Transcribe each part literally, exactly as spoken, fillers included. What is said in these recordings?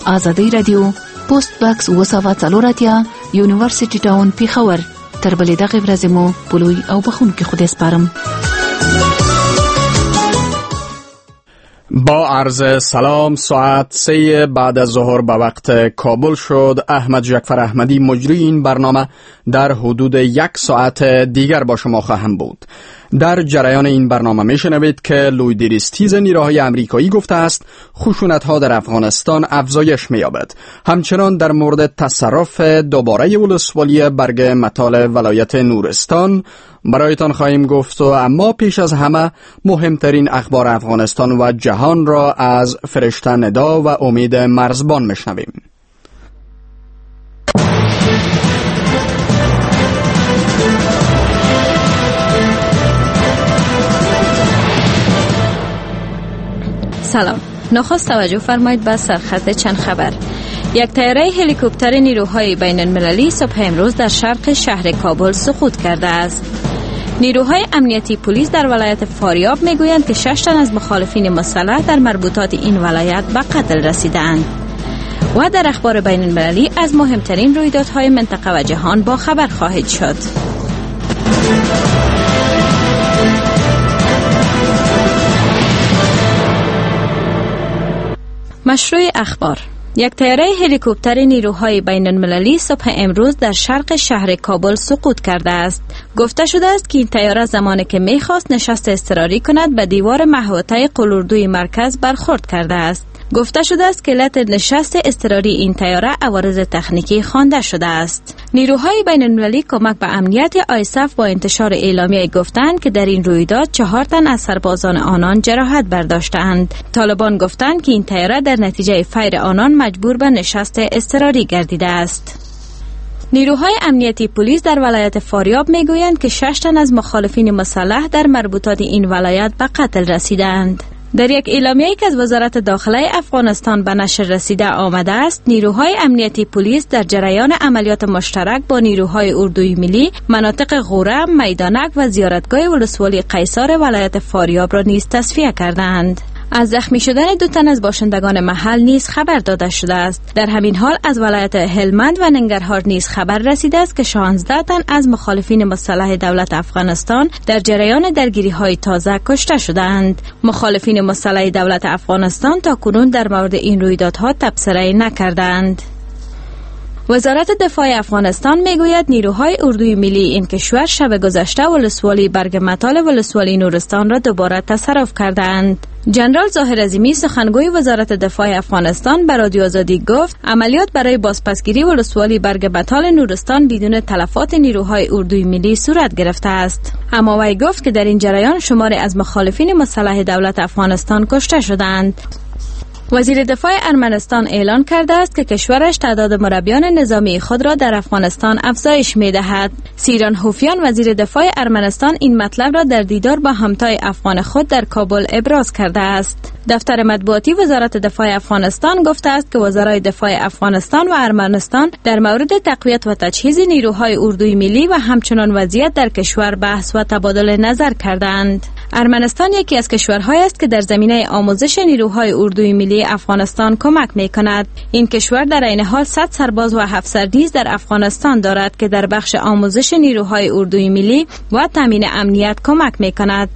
آزادی رادیو، پوسټ باکس اوه سوه څلور اتیا، یونیورسيټي ټاون پیښور. تر بلې دغه ورځې مو پلوي او بخونکي خدای سپارم. با عرض سلام، ساعت سه بعد از ظهر به وقت کابل شد. احمد جعفر احمدی مجری این برنامه در حدود یک ساعت دیگر با شما خواهم بود. در جریان این برنامه میشنوید که لویدریستیز نیروهای امریکایی گفته است خشونت‌ها در افغانستان افزایش می‌یابد. همچنان در مورد تصرف دوباره ولسوالی برگ مطال ولایت نورستان برایتان خواهیم گفت، و اما پیش از همه مهمترین اخبار افغانستان و جهان را از فرشته ندا و امید مرزبان میشنویم. سلام. نخست توجه فرمایید به سرخط چند خبر. یک طیاره هلیکوپتر نیروهای بین المللی صبح امروز در شرق شهر کابل سقوط کرده است. نیروهای امنیتی پلیس در ولایت فاریاب میگویند که شش تن از مخالفین مسلح در مربوطات این ولایت به قتل رسیدند. و در اخبار بین المللی از مهمترین رویدادهای منطقه و جهان با خبر خواهید شد. مشروع اخبار. یک طیاره هلیکوپتر نیروهای بین المللی صبح امروز در شرق شهر کابل سقوط کرده است. گفته شده است که این طیاره زمانی که می‌خواست نشست اضطراری کند به دیوار محوطه قلوردوی مرکز برخورد کرده است. گفته شده است که علت نشست اضطراری این طیاره عوارض تکنیکی خوانده شده است. نیروهای بین المللی کمک به امنیت آیسف با انتشار اعلامیه گفتند که در این رویداد چهار تن از سربازان آنان جراحت برداشتند. طالبان گفتند که این طیاره در نتیجه فیر آنان مجبور به نشست اضطراری گردیده است. نیروهای امنیتی پلیس در ولایت فاریاب میگویند که شش تن از مخالفین مسلح در مربوطات این ولایت به قتل رسیدند. در یک اعلامیه‌ای که از وزارت داخله افغانستان به نشر رسیده آمده است، نیروهای امنیتی پلیس در جریان عملیات مشترک با نیروهای اردوی ملی مناطق غوره، میدانک و زیارتگاه ولسوالی قیصار ولایت فاریاب را نیز تصفیه کردند. از زخمی شدن دو تن از باشندگان محل نیز خبر داده شده است. در همین حال از ولایت هلمند و ننگرهار نیز خبر رسیده است که شانزده تن از مخالفین مسلح دولت افغانستان در جریان درگیری‌های تازه کشته شدند. مخالفین مسلح دولت افغانستان تاکنون در مورد این رویدادها تبصره نکردند. وزارت دفاع افغانستان میگوید نیروهای اردوی ملی این کشور شب گذشته ولسوالی برگ مطال ولسوالی نورستان را دوباره تصرف کردند. جنرال ظاهر عظیمی سخنگوی وزارت دفاع افغانستان به رادیو آزادی گفت عملیات برای بازپسگیری ولسوالی برگ مطال نورستان بدون تلفات نیروهای اردوی ملی صورت گرفته است. اما وی گفت که در این جریان شماری از مخالفین مسلح دولت افغانستان کشته شدند. وزیر دفاع ارمنستان اعلان کرده است که کشورش تعداد مربیان نظامی خود را در افغانستان افزایش می‌دهد. سیران هوفیان وزیر دفاع ارمنستان این مطلب را در دیدار با همتای افغان خود در کابل ابراز کرده است. دفتر مطبوعاتی وزارت دفاع افغانستان گفته است که وزرای دفاع افغانستان و ارمنستان در مورد تقویت و تجهیز نیروهای اردوی ملی و همچنان وضعیت در کشور بحث و تبادل نظر کردند. ارمنستان یکی از کشورهایی است که در زمینه آموزش نیروهای اردوی ملی افغانستان کمک می‌کند. این کشور در عین حال صد سرباز و افسر نیز در افغانستان دارد که در بخش آموزش نیروهای اردوی ملی و تامین امنیت کمک می‌کند.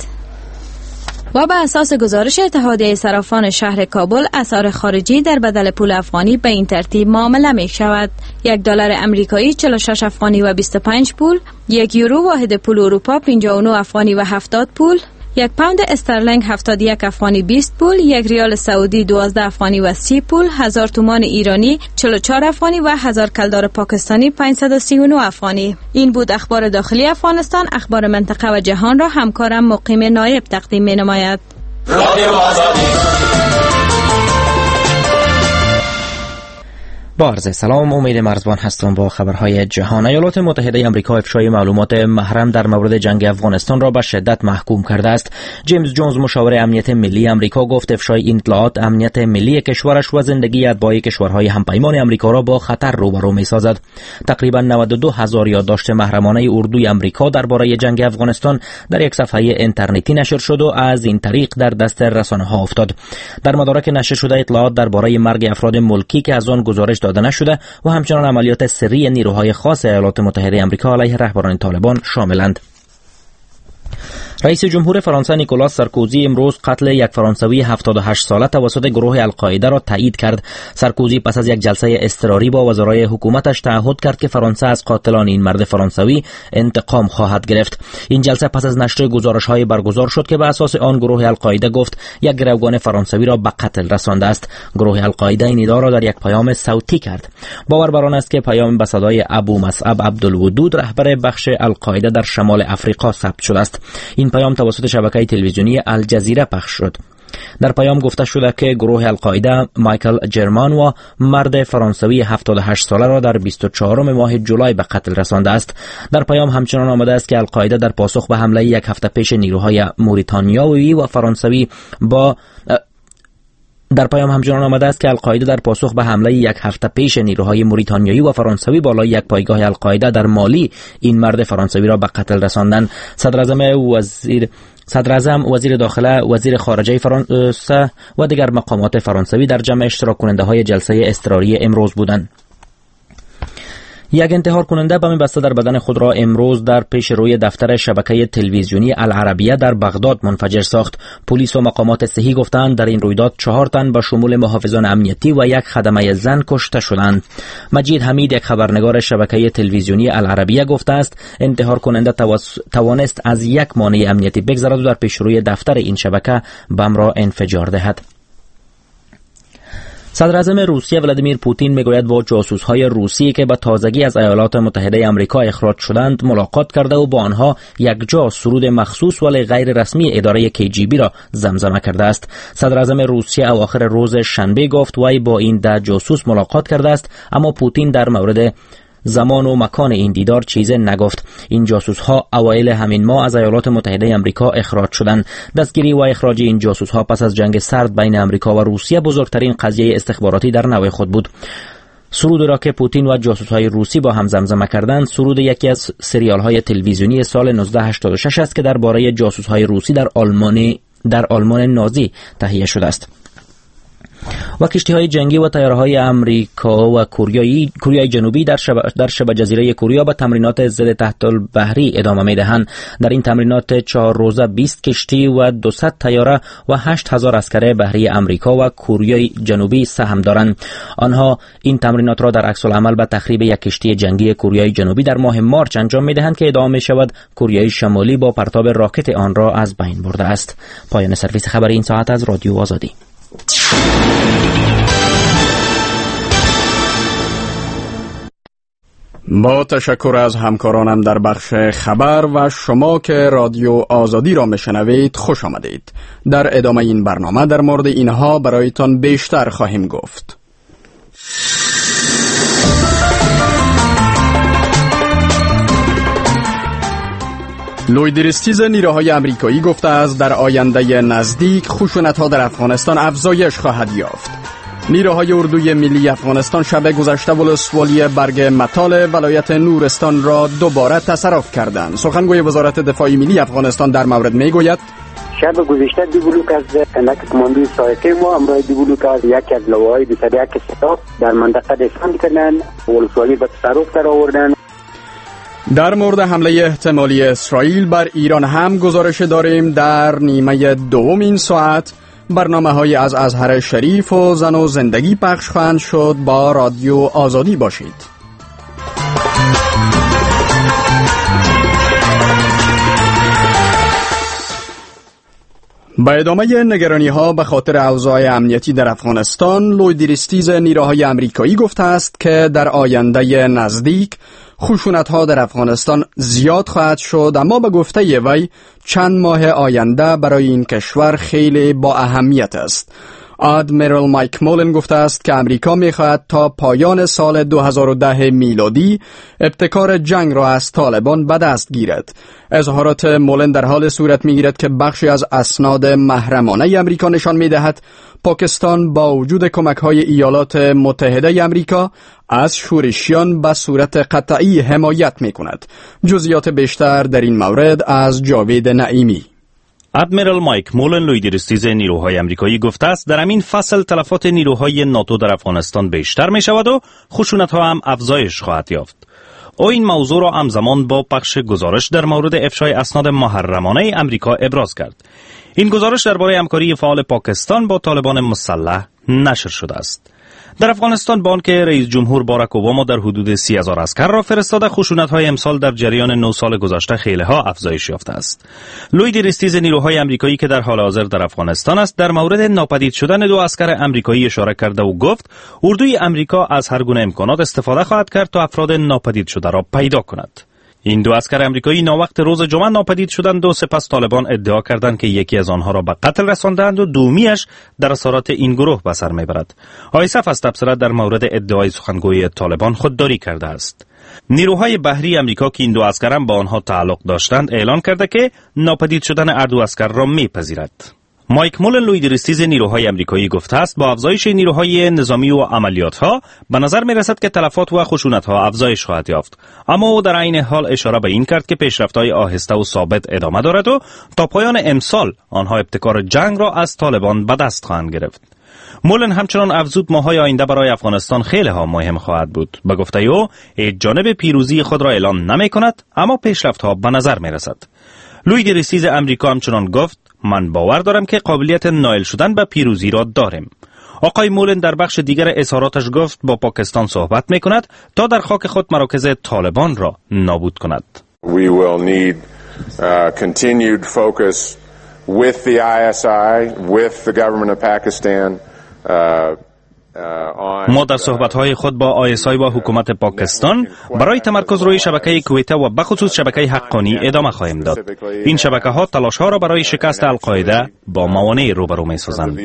و به اساس گزارش اتحادیه صرافان شهر کابل، اسعار خارجی در بدل پول افغانی به این ترتیب معامله می شود: یک دلار امریکایی چهل و شش افغانی و بیست و پنج پول، یک یورو واحد پول اروپا پنجاه و نه افغانی و هفتاد پول، یک پوند استرلینگ هفتاد و یک افغانی بیست پول، یک ریال سعودی دوازده افغانی و سی پول، هزار تومان ایرانی چهل و چهار افغانی و هزار کلدار پاکستانی پانصد و سی و نه افغانی. این بود اخبار داخلی افغانستان. اخبار منطقه و جهان را همکارم مقیم نایب تقدیم می نماید. با عرض سلام، امید مرزبان هستم با خبرهای جهان. ایالات متحده آمریکا افشای معلومات محرم در مورد جنگ افغانستان را به شدت محکوم کرده است. جیمز جونز مشاور امنیت ملی آمریکا گفت افشای این اطلاعات امنیت ملی کشورش و زندگی اتباع کشورهای همپیمان آمریکا را با خطر روبرو می‌سازد. تقریبا نود و دو هزار یادداشت محرمانه اردوی آمریکا درباره جنگ افغانستان در یک صفحه اینترنتی نشر شد و از این طریق در دست رسانه‌ها افتاد. در مدارک نشر شده اطلاعات درباره مرگ افراد ملکی که از آن گزارش داده نشده و همچنان عملیات سری نیروهای خاص ایالات متحده آمریکا علیه رهبران طالبان شاملند. رئیس جمهور فرانسه نیکولاس سارکوزی امروز قتل یک فرانسوی هفتاد و هشت ساله توسط گروه القاعده را تایید کرد. سارکوزی پس از یک جلسه اضطراری با وزرای حکومتش تعهد کرد که فرانسه از قاتلان این مرد فرانسوی انتقام خواهد گرفت. این جلسه پس از نشر گزارش‌های برگزار شد که به اساس آن گروه القاعده گفت یک گروگان فرانسوی را به قتل رسانده است. گروه القاعده این ادعا را در یک پیام صوتی کرد. باور بر آن است که پیام به صدای ابو مصعب عبدالودود رهبر بخش القاعده در شمال افریقا ثبت شده است. این پیام توسط شبکه تلویزیونی الجزیره پخش شد. در پیام گفته شده که گروه القاعده مایکل جرمان و مرد فرانسوی هفتاد و هشت ساله را در بیست و چهارم ماه جولای به قتل رسانده است. در پیام همچنان آمده است که القاعده در پاسخ به حمله یک هفته پیش نیروهای موریتانیایی و فرانسوی با در پیام همچنان آمده است که القاعده در پاسخ به حمله یک هفته پیش نیروهای موریتانیایی و فرانسوی بالای یک پایگاه القاعده در مالی این مرد فرانسوی را به قتل رساندند. صدر اعظم وزیر صدر اعظم، وزیر داخله، وزیر خارجه فرانسه و دیگر مقامات فرانسوی در جمع اشتراک کننده های جلسه اضطراری امروز بودند. یک انتحار کننده بم بسته در بدن خود را امروز در پیش روی دفتر شبکه تلویزیونی العربیه در بغداد منفجر ساخت. پلیس و مقامات صحی گفتند در این رویداد چهار تن به شمول محافظان امنیتی و یک خدمه زن کشته شدند. مجید حمید، یک خبرنگار شبکه تلویزیونی العربیه، گفته است انتحار کننده توانست از یک مانع امنیتی بگذرد و در پیش روی دفتر این شبکه بم را انفجار دهد. صدر اعظم روسیه ولادیمیر پوتین میگوید با جاسوس‌های روسی که به تازگی از ایالات متحده آمریکا اخراج شدند ملاقات کرده و با آنها یکجا سرود مخصوص ولی غیر رسمی اداره کی جی بی را زمزمه کرده است. صدر اعظم روسیه اواخر روز شنبه گفت وی با این ده جاسوس ملاقات کرده است، اما پوتین در مورد زمان و مکان این دیدار چیزی نگفت. این جاسوس ها اوایل همین ماه از ایالات متحده آمریکا اخراج شدند. دستگیری و اخراج این جاسوس ها پس از جنگ سرد بین آمریکا و روسیه بزرگترین قضیه استخباراتی در نوع خود بود. سرود را که پوتین و جاسوس های روسی با هم زمزمه کردند سرود یکی از سریال های تلویزیونی سال نوزده هشتاد و شش است که درباره جاسوس های روسی در آلمان در آلمان نازی تهیه شده است. و کشتی‌های جنگی و طیاره‌های آمریکا و کوریایی کوریای جنوبی در شبه در شبه جزیره کوریا به تمرینات ضد تحت البحری ادامه می‌دهند. در این تمرینات چهار روزه بیست کشتی و دویست طیاره و هشت هزار عسکر بحری آمریکا و کوریای جنوبی سهم دارند. آنها این تمرینات را در عکس العمل به تخریب یک کشتی جنگی کوریای جنوبی در ماه مارچ انجام می‌دهند که ادعا می‌شود کوریای شمالی با پرتاب راکت آن را از بین برده است. پایان سرویس خبری این ساعت از رادیو آزادی. با تشکر از همکارانم در بخش خبر و شما که رادیو آزادی را میشنوید خوش آمدید. در ادامه این برنامه در مورد اینها برایتان بیشتر خواهیم گفت. لوید ریستیز نیروهای آمریکایی گفته است در آینده نزدیک خشونت‌ها در افغانستان افزایش خواهد یافت. نیروهای اردوی ملی افغانستان شب گذشته ولسوالی برگ متال ولایت نورستان را دوباره تصرف کردند. سخنگوی وزارت دفاع ملی افغانستان در مورد میگوید شب گذشته دو بلوک از تنک کماندوی سایقه ما امروز دو بلوک از یکی از لواهای بیست و یک ستاد در منطقه دفاع کردند، ولسوالی به تصرف در آوردند. در مورد حمله احتمالی اسرائیل بر ایران هم گزارش داریم. در نیمه دوم این ساعت برنامه های از ازهر شریف و زن و زندگی پخش خواهند شد. با رادیو آزادی باشید. با ادامه نگرانی ها به خاطر اوضاع امنیتی در افغانستان، لوید ریستیز نیروهای آمریکایی گفته است که در آینده نزدیک خشونت ها در افغانستان زیاد خواهد شد، اما به گفته وی چند ماه آینده برای این کشور خیلی با اهمیت است. ادمیرال مایک مولن گفته است که امریکا می‌خواهد تا پایان سال دو هزار و ده میلادی ابتکار جنگ را از طالبان به دست گیرد. اظهارات مولن در حال صورت می‌گیرد که بخشی از اسناد محرمانه امریکا نشان می‌دهد پاکستان با وجود کمک‌های ایالات متحده امریکا از شورشیان به صورت قطعی حمایت می‌کند. جزئیات بیشتر در این مورد از جاوید نعیمی. ادمیرال مایک مولن لویدرستیز نیروهای امریکایی گفته است در همین فصل تلفات نیروهای ناتو در افغانستان بیشتر می شود و خشونت‌ها هم افزایش خواهد یافت. او این موضوع را همزمان با پخش گزارش در مورد افشای اسناد محرمانه امریکا ابراز کرد. این گزارش درباره همکاری فعال پاکستان با طالبان مسلح نشر شده است. در افغانستان با آنکه رئیس جمهور باراک اوباما در حدود سی هزار عسکر را فرستاده، خشونت‌های امسال در جریان نه سال گذشته خیلی ها افزایش یافته است. لویدرستیز نیروهای امریکایی که در حال حاضر در افغانستان است در مورد ناپدید شدن دو عسکر امریکایی اشاره کرده و گفت اردوی امریکا از هر گونه امکانات استفاده خواهد کرد تا افراد ناپدید شده را پیدا کند. این دو عسکر امریکایی ناوقت روز جمعه ناپدید شدند و سپس طالبان ادعا کردند که یکی از آنها را به قتل رساندند و دومیش در اثرات این گروه به سر میبرد. آیسف از تبصره در مورد ادعای سخنگوی طالبان خودداری کرده است. نیروهای بحری امریکا که این دو عسکر هم با آنها تعلق داشتند اعلان کرده که ناپدید شدن هر دو عسکر را میپذیرد. مایک مولن لویدرستیز نیروهای امریکایی گفته است با افزایش نیروهای نظامی و عملیات‌ها به نظر می‌رسد که تلفات و خشونت‌ها افزایش خواهد یافت، اما او در عین حال اشاره به این کرد که پیشرفت‌های آهسته و ثابت ادامه دارد و تا پایان امسال آنها ابتکار جنگ را از طالبان به دست خواهند گرفت. مولن همچنان افزود ماهای آینده برای افغانستان خیلی ها مهم خواهد بود. به گفته او هیچ جانب پیروزی خود را اعلام نمی‌کند، اما پیشرفت‌ها به نظر می‌رسد. لویدرستیز امریکا همچنان گفت من باور دارم که قابلیت نائل شدن به پیروزی را داریم. آقای مولن در بخش دیگر اظهاراتش گفت با پاکستان صحبت می‌کند تا در خاک خود مراکز طالبان را نابود کند. We will need uh, continued focus with the آی اس آی, with the government of Pakistan. Uh, ما در صحبت‌های خود با آی اس آی و حکومت پاکستان برای تمرکز روی شبکه کویته و بخصوص شبکه حقانی ادامه خواهیم داد. این شبکه‌ها تلاش‌ها را برای شکست القاعده با موانع روبرو می‌سازند.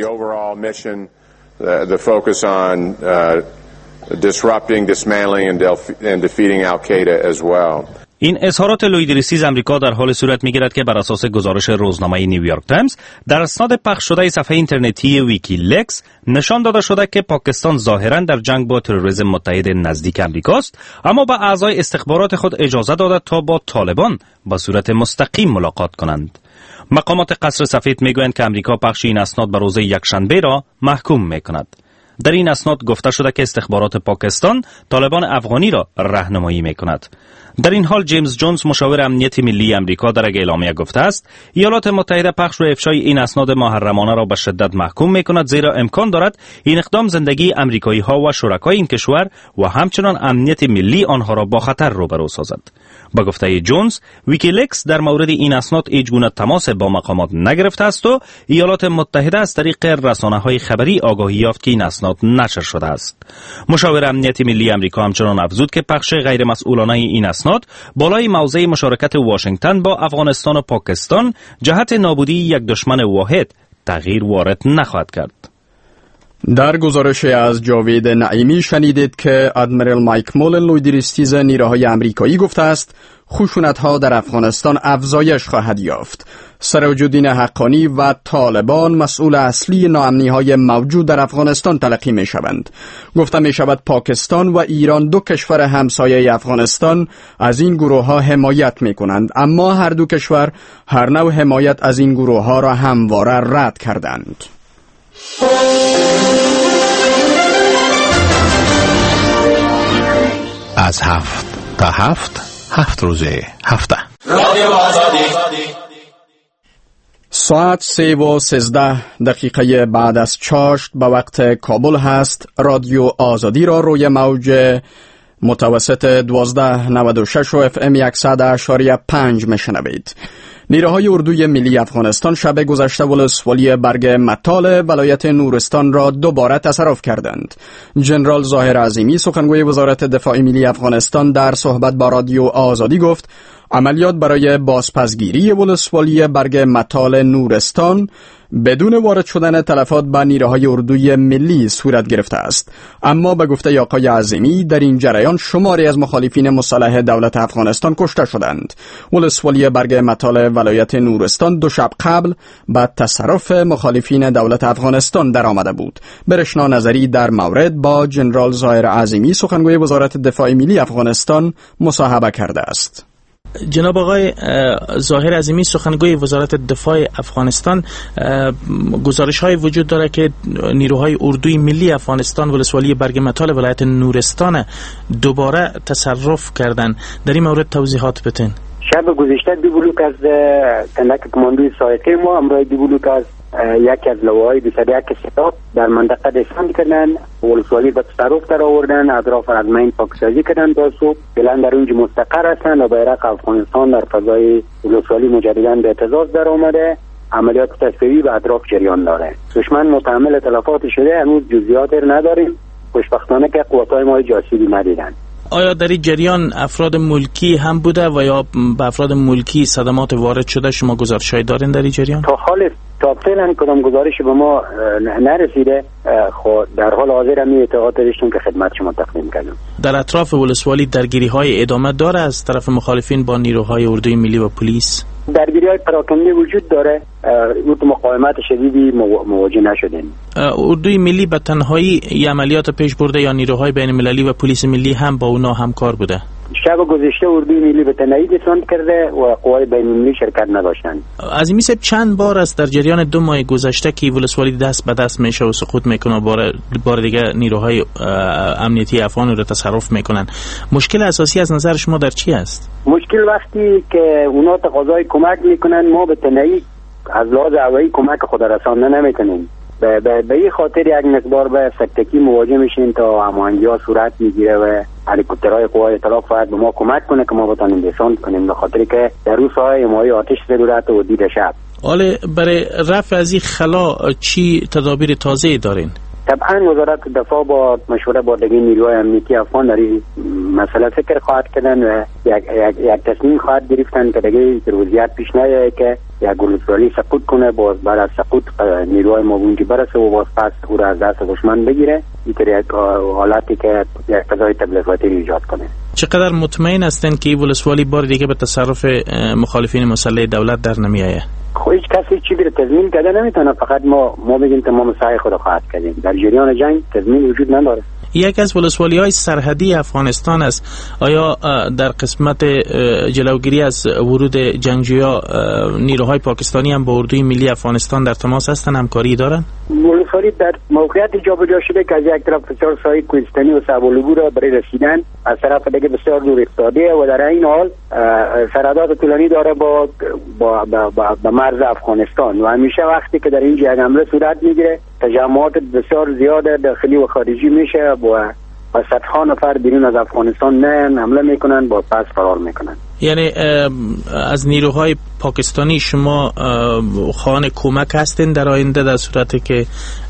این اظهارات لویدرستیز امریکا در حال صورت می‌گیرد که بر اساس گزارش روزنامه نیویورک تایمز در اسناد پخش شده صفحه اینترنتی ویکی لکس نشان داده شده که پاکستان ظاهراً در جنگ با تروریسم متحد نزدیک امریکاست، اما به اعضای استخبارات خود اجازه داده تا با طالبان به صورت مستقیم ملاقات کنند. مقامات قصر سفید میگویند که امریکا پخش این اسناد به روز یکشنبه را محکوم میکند. در این اسناد گفته شده که استخبارات پاکستان طالبان افغانی را راهنمایی میکند. در این حال جیمز جونز مشاور امنیت ملی امریکا در یک اعلامیه گفته است ایالات متحده پخش و افشای این اسناد محرمانه را به شدت محکوم میکند، زیرا امکان دارد این اقدام زندگی امریکایی ها و شرکای این کشور و همچنان امنیت ملی آنها را با خطر روبرو سازد. با گفته جونز، ویکیلیکس در مورد این اسناد هیچ گونه تماس با مقامات نگرفته است و ایالات متحده از طریق رسانه‌های خبری آگاهی یافت که این اسناد نشر شده است. مشاور امنیت ملی امریکا همچنان افزود که پخش غیر مسئولانه این اسناد بالای موضع مشارکت واشنگتن با افغانستان و پاکستان جهت نابودی یک دشمن واحد تغییر وارد نخواهد کرد. در گزارش از جاوید نعیمی شنیدید که ادمیرال مایک مولن لویدرستیز نیروهای امریکایی گفته است خشونت‌ها در افغانستان افزایش خواهد یافت. سراج‌الدین حقانی و طالبان مسئول اصلی ناامنی‌های موجود در افغانستان تلقی می‌شوند. گفته می‌شود پاکستان و ایران دو کشور همسایه افغانستان از این گروه‌ها حمایت می‌کنند، اما هر دو کشور هر نوع حمایت از این گروه‌ها را همواره رد کردند. از هفت تا هفت هفت روزه هفته رادیو آزادی. ساعت سه و سیزده دقیقه بعد از چاشت به وقت کابل هست. رادیو آزادی را روی موج متوسط دوازده نود و شش و اف ام صد اشاریه پنج میشنوید. نیروهای اردوی ملی افغانستان شب گذشته ولسوالی برگ متال ولایت نورستان را دوباره تصرف کردند. جنرال ظاهر عظیمی سخنگوی وزارت دفاع ملی افغانستان در صحبت با رادیو آزادی گفت عملیات برای بازپسگیری ولسوالی برگ متال نورستان بدون وارد شدن تلفات به نیروهای اردوی ملی صورت گرفته است. اما به گفته آقای عظیمی در این جریان شماری از مخالفین مسلح دولت افغانستان کشته شدند. ولسوالی برگ متال ولایت نورستان دو شب قبل به تصرف مخالفین دولت افغانستان در آمده بود. برشنا نظری در مورد با جنرال ظاهر عظیمی سخنگوی وزارت دفاع ملی افغانستان مصاحبه کرده است. جناب آقای ظاهر عظیمی سخنگوی وزارت دفاع افغانستان، گزارش های وجود داره که نیروهای اردوی ملی افغانستان ولسوالی برگ متال ولایت نورستان دوباره تصرف کردن. در این مورد توضیحات بتین. شب گذشته دی بلوک از کندک کماندوی سایقه ما امروز دی بلوک از یکی از لواهای دو صد یک ستاب در منطقه دستان کردن، ولسوالی به تصرف در آوردن، اطراف رزمین پاکسازی کردن تا صبح. فعلا در اونجا مستقر هستند و بیرق افغانستان در فضای ولسوالی مجددا به اعتزاز در آمده. عملیات تصفیه‌ای به اطراف جریان داره. دشمن متحمل تلفات شده، هنوز جزئیات نداریم. خوشبختانه که قوت‌های ما جاسوسی ندیدن. آیا در این جریان افراد ملکی هم بوده و یا به افراد ملکی صدمات وارد شده؟ شما گزارش‌هایی دارین در این جریان؟ تا حال تا فعلا کدام گزارش به ما نرسیده. خب در حال حاضر هم اطلاعات داشتیم که خدمت شما تقدیم کردم. در اطراف ولسوالی درگیری‌های ادامه داره از طرف مخالفین با نیروهای اردوی ملی و پلیس؟ درگیری‌های پراکنده وجود داره. اون مقاومت شدیدی مواجه نشدیم. اردوی ملی به تنهایی عملیات پیش برده یا نیروهای بین‌المللی و پلیس ملی هم با اونا همکار بوده؟ شب گذشته اردوی ملی به تنهایی دسانت کرده و قوای بین‌المللی شرکت نداشتند. عظیمی صاحب چند بار است در جریان دو ماه گذشته که ولسوالی دست به دست میشه و سقوط میکنه و بار بار دیگه نیروهای امنیتی افغان رو تصرف میکنن. مشکل اساسی از نظر شما در چی است؟ مشکل وقتی که اونا تقاضای کمک میکنن، ما به تنهایی از لحاظ هوایی کمک خود رساندن نمیتونیم. به به این خاطر یک مقدار به سکتگی مواجه میشیم تا هماهنگی ها صورت میگیره و هلیکوپترهای قوای اطلاف باید به ما کمک کنه که ما بتونیم دسانت کنیم، به خاطر که در روز های حمایت آتش ضرورت و دید شب. حالا برای رفع از این خلا چی تدابیر تازه دارین؟ طبعا وزارت دفاع با مشوره با دیگر نیروهای امنیتی افغان در این مسئله فکر خواهد کردن و یک, یک, یک تصمیم خواهد گرفتن که دیگر وضعیت پیش نیاید که یک ولسوالی سقوط کنه، باز بعد از سقوط نیروهای ما اونجا برسه و باز پس او را از دست دشمن بگیره. این یک حالتی که یک فضای تبلیغاتی ایجاد کنه. چقدر مطمئن هستن که این ولسوالی بار دیگه به تصرف مخالفین مسلح دولت در نمیآید؟ خب هیچ کسی چیزی رو تضمین کرده نمیتونه، فقط ما ما بگیم تمام سعی خود خواهد کردیم. در جریان جنگ تضمین وجود نداره. یک از ولسوالی های سرحدی افغانستان است. آیا در قسمت جلوگیری از ورود جنگجویا نیروهای پاکستانی هم با اردوی ملی افغانستان در تماس هستن، همکاری دارن؟ ولسوالی در موقعیت جابجا شده که از یک طرف بسیار ساحل کوهستانی و صعب‌العبور را برای رسیدن، از طرف دیگه بسیار دور افتاده و در این حال سرحدات طولانی داره با با با, با, با مرز افغانستان و همیشه وقتی که در اینجا یک حمله صورت میگیره تجمعات بسیار زیاد داخلی و خارجی میشه و و صدها نفر بیرون از افغانستان نه حمله میکنن با پس فرار میکنن. یعنی از نیروهای پاکستانی شما خواهان کمک هستین در آینده در صورتی که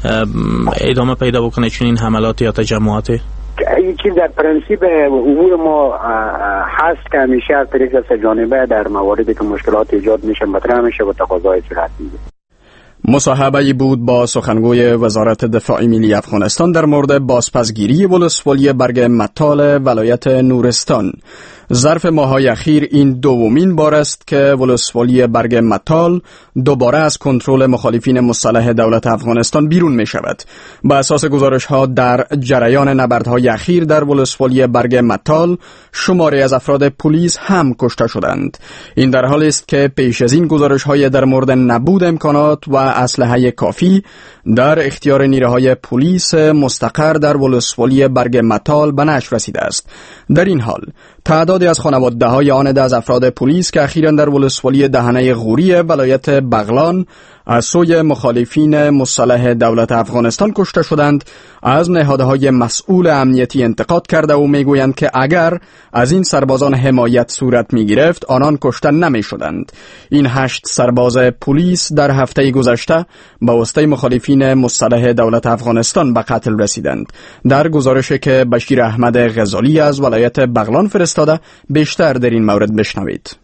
ادامه پیدا بکنه چون این حملات یا تجمعات؟ این چیز در پرنسیپ امور ما هست که همیشه از طریق سه جانبه در مواردی که مشکلات ایجاد میشه مطرح میشه و تقاضای صورت میگیره. مصاحبه‌ای بود با سخنگوی وزارت دفاع ملی افغانستان در مورد بازپسگیری ولسوالی برگ متال ولایت نورستان. ظرف ماه‌های اخیر این دومین بار است که ولسوالی برگ متال دوباره از کنترل مخالفین مسلح دولت افغانستان بیرون می شود. به اساس گزارش‌ها در جریان نبردهای اخیر در ولسوالی برگ متال شماری از افراد پلیس هم کشته شدند. این در حالی است که پیش از این گزارش‌های در مورد نبود امکانات و اسلحه کافی در اختیار نیروهای پلیس مستقر در ولسوالی برگ متال به نشر رسیده است. در این حال تعدادی از خانواده‌های آن از افراد پلیس که اخیراً در ولسوالی دهنه غوری ولایت بغلان از سوی مخالفین مسلح دولت افغانستان کشته شدند از نهادهای مسئول امنیتی انتقاد کرده و میگویند که اگر از این سربازان حمایت صورت میگرفت آنان کشته نمیشدند. این هشت سرباز پلیس در هفته گذشته به واسطه مخالفین مسلح دولت افغانستان به قتل رسیدند. در گزارشی که بشیر احمد غزالی از ولایت بغلان فرستاده بیشتر در این مورد بشنوید.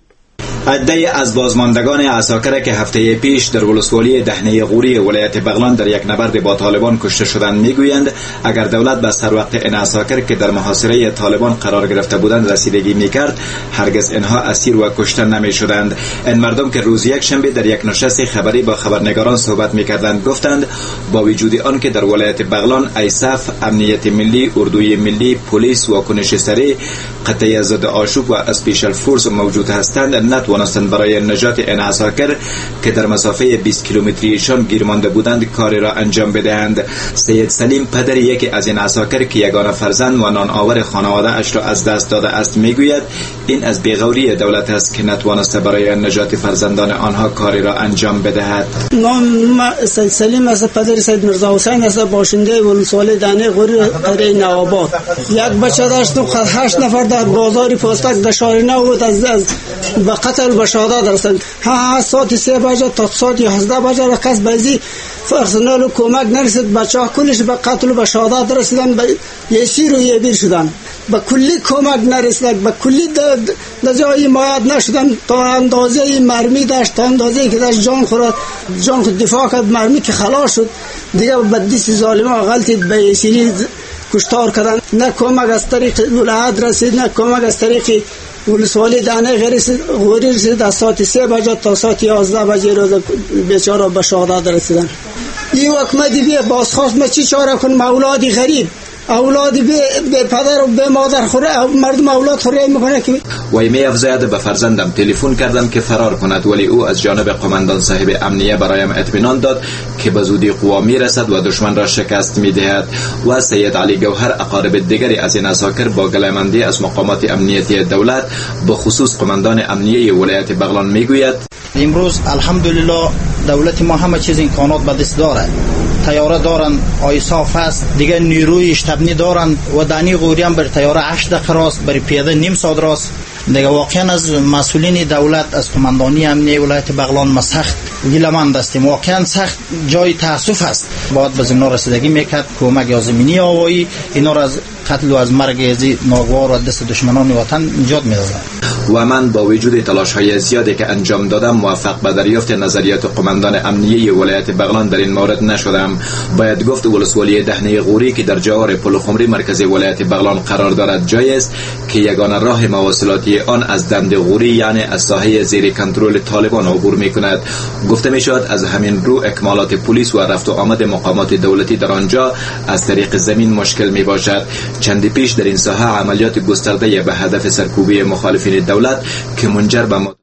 عده از بازماندگان عساکر که هفته پیش در ولسوالی دهنه غوری ولایت بغلان در یک نبرد با طالبان کشته شدند میگویند اگر دولت به سر وقت این عساکر که در محاصره طالبان قرار گرفته بودند رسیدگی میکرد هرگز اینها اسیر و کشته نمیشدند. این مردم که روز یک شنبه در یک نشست خبری با خبرنگاران صحبت میکردند گفتند با وجود آن که در ولایت بغلان ایساف، امنیت ملی، اردوی ملی، پلیس، واکنش سریع، قطعه ضد آشوب و اسپیشل فورس موجود هستند نتوانستند برای نجات این عساکر که در مسافه بیست کیلومتریشان گیر مانده بودند کاری را انجام بدهند. سید سلیم پدر یکی از این عساکر که یگانه فرزند و نان آور خانواده اش را از دست داده است میگوید این از بیغوری دولت است که نتوانسته برای نجات فرزندان آنها کاری را انجام بدهد. نام سید سلیم است، پدر سید مرزا حسین است، باشنده ولسوالی دهنه غوری قریه نوآباد. یک بچه داشت و هشت نفر در بازار پوستک در شهر نو بود از به قتل به شهادت رسیدند. ها ساعت سه بجه تا ساعت یازده بجه را کس بازی پرسنل کمک نرسید، بچه‌ها کلش به قتل و به شهادت رسیدند، به یسیر و یبیر شدند، به کلی کمک نرسید، به کلی در جای حمایت نشدند. تا اندازه مرمی داشت، تا اندازه که داشت جان خورد، جان خود دفاع کرد، مرمی که خلاص شد دیگه به دست ظالما غلطی به یسیری کشتار کردن. نه کمک از طریق ولایت رسید، نه کمک از طریق ولسوالی دهنه غوری رسید. از ساعت سه بجه تا ساعت یازده بجه روز بیچاره به شهادت رسیدن. این وقت ما دیگه بازخواست ما چی چاره کنم؟ اولادی غریب، اولادی به پدر و به مادر خوره، مردم اولاد خوره میکنه که وی می افزاید به فرزندم تلفن کردم که فرار کند ولی او از جانب قماندان صاحب امنیه برایم اطمینان داد که به زودی قوا میرسد و دشمن را شکست میدهد. و سید علی گوهر اقارب دیگری از این عساکر با گله‌مندی از مقامات امنیتی دولت به خصوص قماندان امنیه ولایت بغلان میگوید امروز الحمدلله دولت ما همه چیز امکانات به دست داره، تیاره دارن، آیساف است، دیگه نیروی اشتبنی دارن و دانی غوری هم بر تیاره هشت دقیقه راست، بر پیاده نیم ساعت راست. دیگه واقعا از مسئولین دولت، از قماندانی امنیه ولایت بغلان ما سخت گیله‌مند هستیم. واقعا سخت جای تاسف است. باید به اینا رسیدگی میکرد، کمک یا زمینی هوایی اینا را از قتل و از مرگ از ناگوار و دست دشمنان وطن نجات میدادند. و من با وجود تلاش های زیادی که انجام دادم موفق به دریافت نظریات قماندان امنیه ولایت بغلان در این مورد نشدم. باید گفت ولسوالی دهنه غوری که در جوار پل خمری مرکز ولایت بغلان قرار دارد جای است که یگانه راه مواصلاتی آن از دند غوری یعنی از ساحه زیر کنترل طالبان عبور میکند. گفته میشود از همین رو اکمالات پلیس و رفت و آمد مقامات دولتی در آنجا از طریق زمین مشکل می باشد. چندی پیش در این ساحه عملیات گسترده به هدف سرکوبی مخالفین دولت که منجر به مد...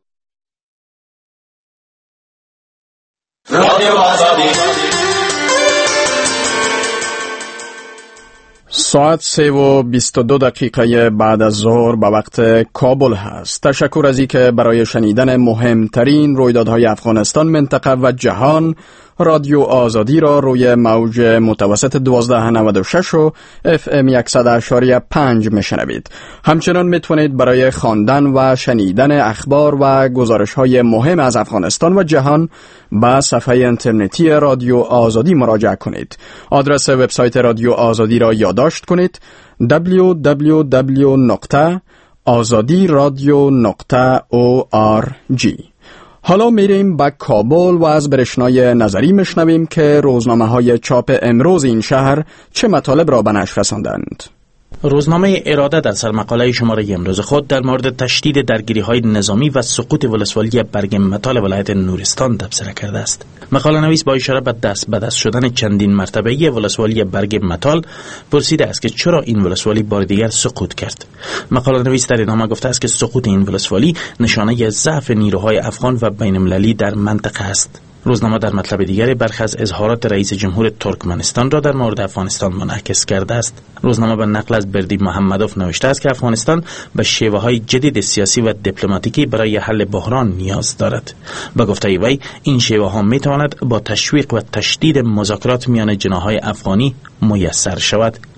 ساعت سه و بیست و دو دقیقه بعد از ظهر به وقت کابل هست. تشکر از اینکه برای شنیدن مهمترین رویدادهای افغانستان، منطقه و جهان رادیو آزادی را روی موج متوسط دوازده نود و شش و اف ام صد و پنج میشنوید. همچنان میتونید برای خواندن و شنیدن اخبار و گزارش‌های مهم از افغانستان و جهان به صفحه اینترنتی رادیو آزادی مراجعه کنید. آدرس وبسایت رادیو آزادی را یادداشت کنید: دبلیو دبلیو دبلیو نقطه آزادی رادیو نقطه او آر جی. حالا میریم به کابل و از برشنای نظری میشنویم که روزنامه‌های چاپ امروز این شهر چه مطالب را به نشر رساندند. روزنامه اراده در سرمقاله شماره امروز خود در مورد تشدید درگیری‌های نظامی و سقوط ولسوالی برگ متال ولایت نورستان تبصره کرده است. مقاله نویس با اشاره به دست به دست شدن چندین مرتبه‌ای ولسوالی برگ متال پرسیده است که چرا این ولسوالی بار دیگر سقوط کرد. مقاله نویس در ادامه گفته است که سقوط این ولسوالی نشانه ضعف نیروهای افغان و بین‌المللی در منطقه است. روزنامه در مطلب دیگری برخی از اظهارات رئیس جمهور ترکمنستان را در مورد افغانستان منعکس کرده است. روزنامه به نقل از بردی محمدوف نوشته است که افغانستان به شیوه‌های جدید سیاسی و دیپلماتیکی برای حل بحران نیاز دارد. به گفته وی این شیوه‌ها می‌تواند با تشویق و تشدید مذاکرات میان جناح‌های افغانی میسر شود.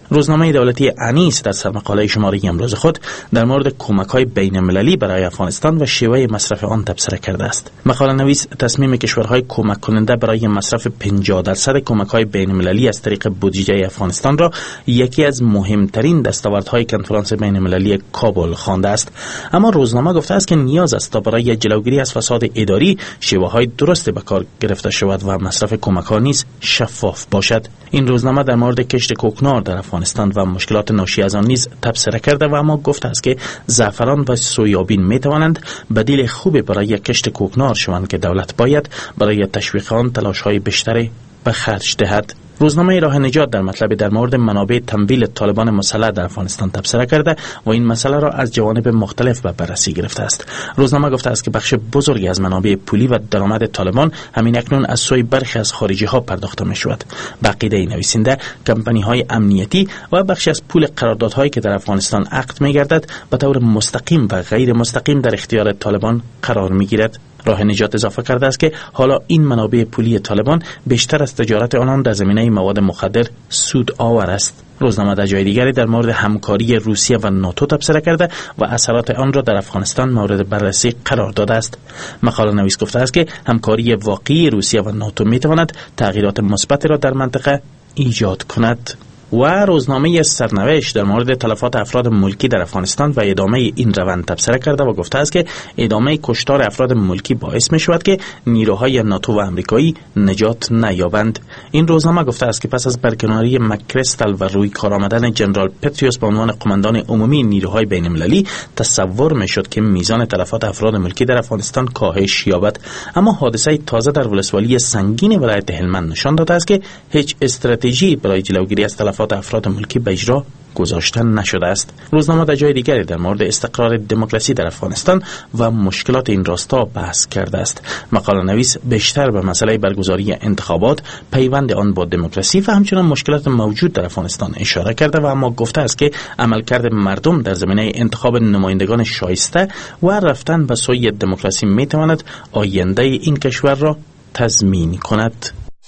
روزنامه دولتی انیس در سرمقاله شماره امروز خود در مورد کمک‌های بین‌المللی برای افغانستان و شیوه مصرف آن تبصره کرده است. مقاله نویس تصمیم کشورهای کمک کننده برای مصرف پنجاه درصد کمک‌های بین‌المللی از طریق بودجه افغانستان را یکی از مهمترین دستاوردهای کنفرانس بین‌المللی کابل خوانده است. اما روزنامه گفته است که نیاز است تا برای جلوگیری از فساد اداری شیوه‌های درست به کار گرفته شود و مصرف کمک‌ها نیز شفاف باشد. این روزنامه در مورد کشت کوکنار در افغانستان و مشکلات ناشی از آن نیز تبصره کرده و اما گفته است که زعفران و سویابین می توانند بدیل خوبی برای کشت کوکنار شوند که دولت باید برای تشویق آن تلاش‌های بیشتری به خرج دهد. روزنامه راه نجات در مطلبی در مورد منابع تمویل طالبان مسلح در افغانستان تبصره کرده و این مسئله را از جوانب مختلف به بررسی گرفته است. روزنامه گفته است که بخش بزرگی از منابع پولی و درآمد طالبان همین اکنون از سوی برخی از خارجی ها پرداخته می شود. به عقیده نویسنده، کمپانی های امنیتی و بخشی از پول قراردادهایی که در افغانستان عقد می گردد به طور مستقیم و غیر مستقیم در اختیار طالبان قرار می گیرد. راه نجات اضافه کرده است که حالا این منابع پولی طالبان بیشتر از تجارت آنان در زمینه مواد مخدر سود آور است. روزنامه در جای دیگری در مورد همکاری روسیه و ناتو تبصره کرده و اثرات آن را در افغانستان مورد بررسی قرار داده است. مقاله نویس گفته است که همکاری واقعی روسیه و ناتو می تواند تغییرات مثبتی را در منطقه ایجاد کند. و روزنامه سرنوشت در مورد تلفات افراد ملکی در افغانستان و ادامه این روند تبصره کرده و گفته است که ادامه کشتار افراد ملکی باعث می شود که نیروهای ناتو و آمریکایی نجات نیابند. این روزنامه گفته است که پس از برکناری مکریستال و روی کار آمدن جنرال پتریوس به عنوان قماندان عمومی نیروهای بین‌المللی تصور می شد که میزان تلفات افراد ملکی در افغانستان کاهش یابد، اما حادثه تازه در ولسوالی سنگین ولایت هلمند نشان داده است که هیچ استراتژی برای جلوگیری از تلفات افراد ملکی به اجرا گذاشته نشده است. روزنامه در جای دیگری در مورد استقرار دموکراسی در افغانستان و مشکلات این راستا بحث کرده است. مقاله نویس بیشتر به مسئله برگزاری انتخابات، پیوند آن با دموکراسی و همچنین مشکلات موجود در افغانستان اشاره کرده و اما گفته است که عملکرد مردم در زمینه انتخاب نمایندگان شایسته و رفتن به سوی دموکراسی می تواند آینده این کشور را تضمین کند.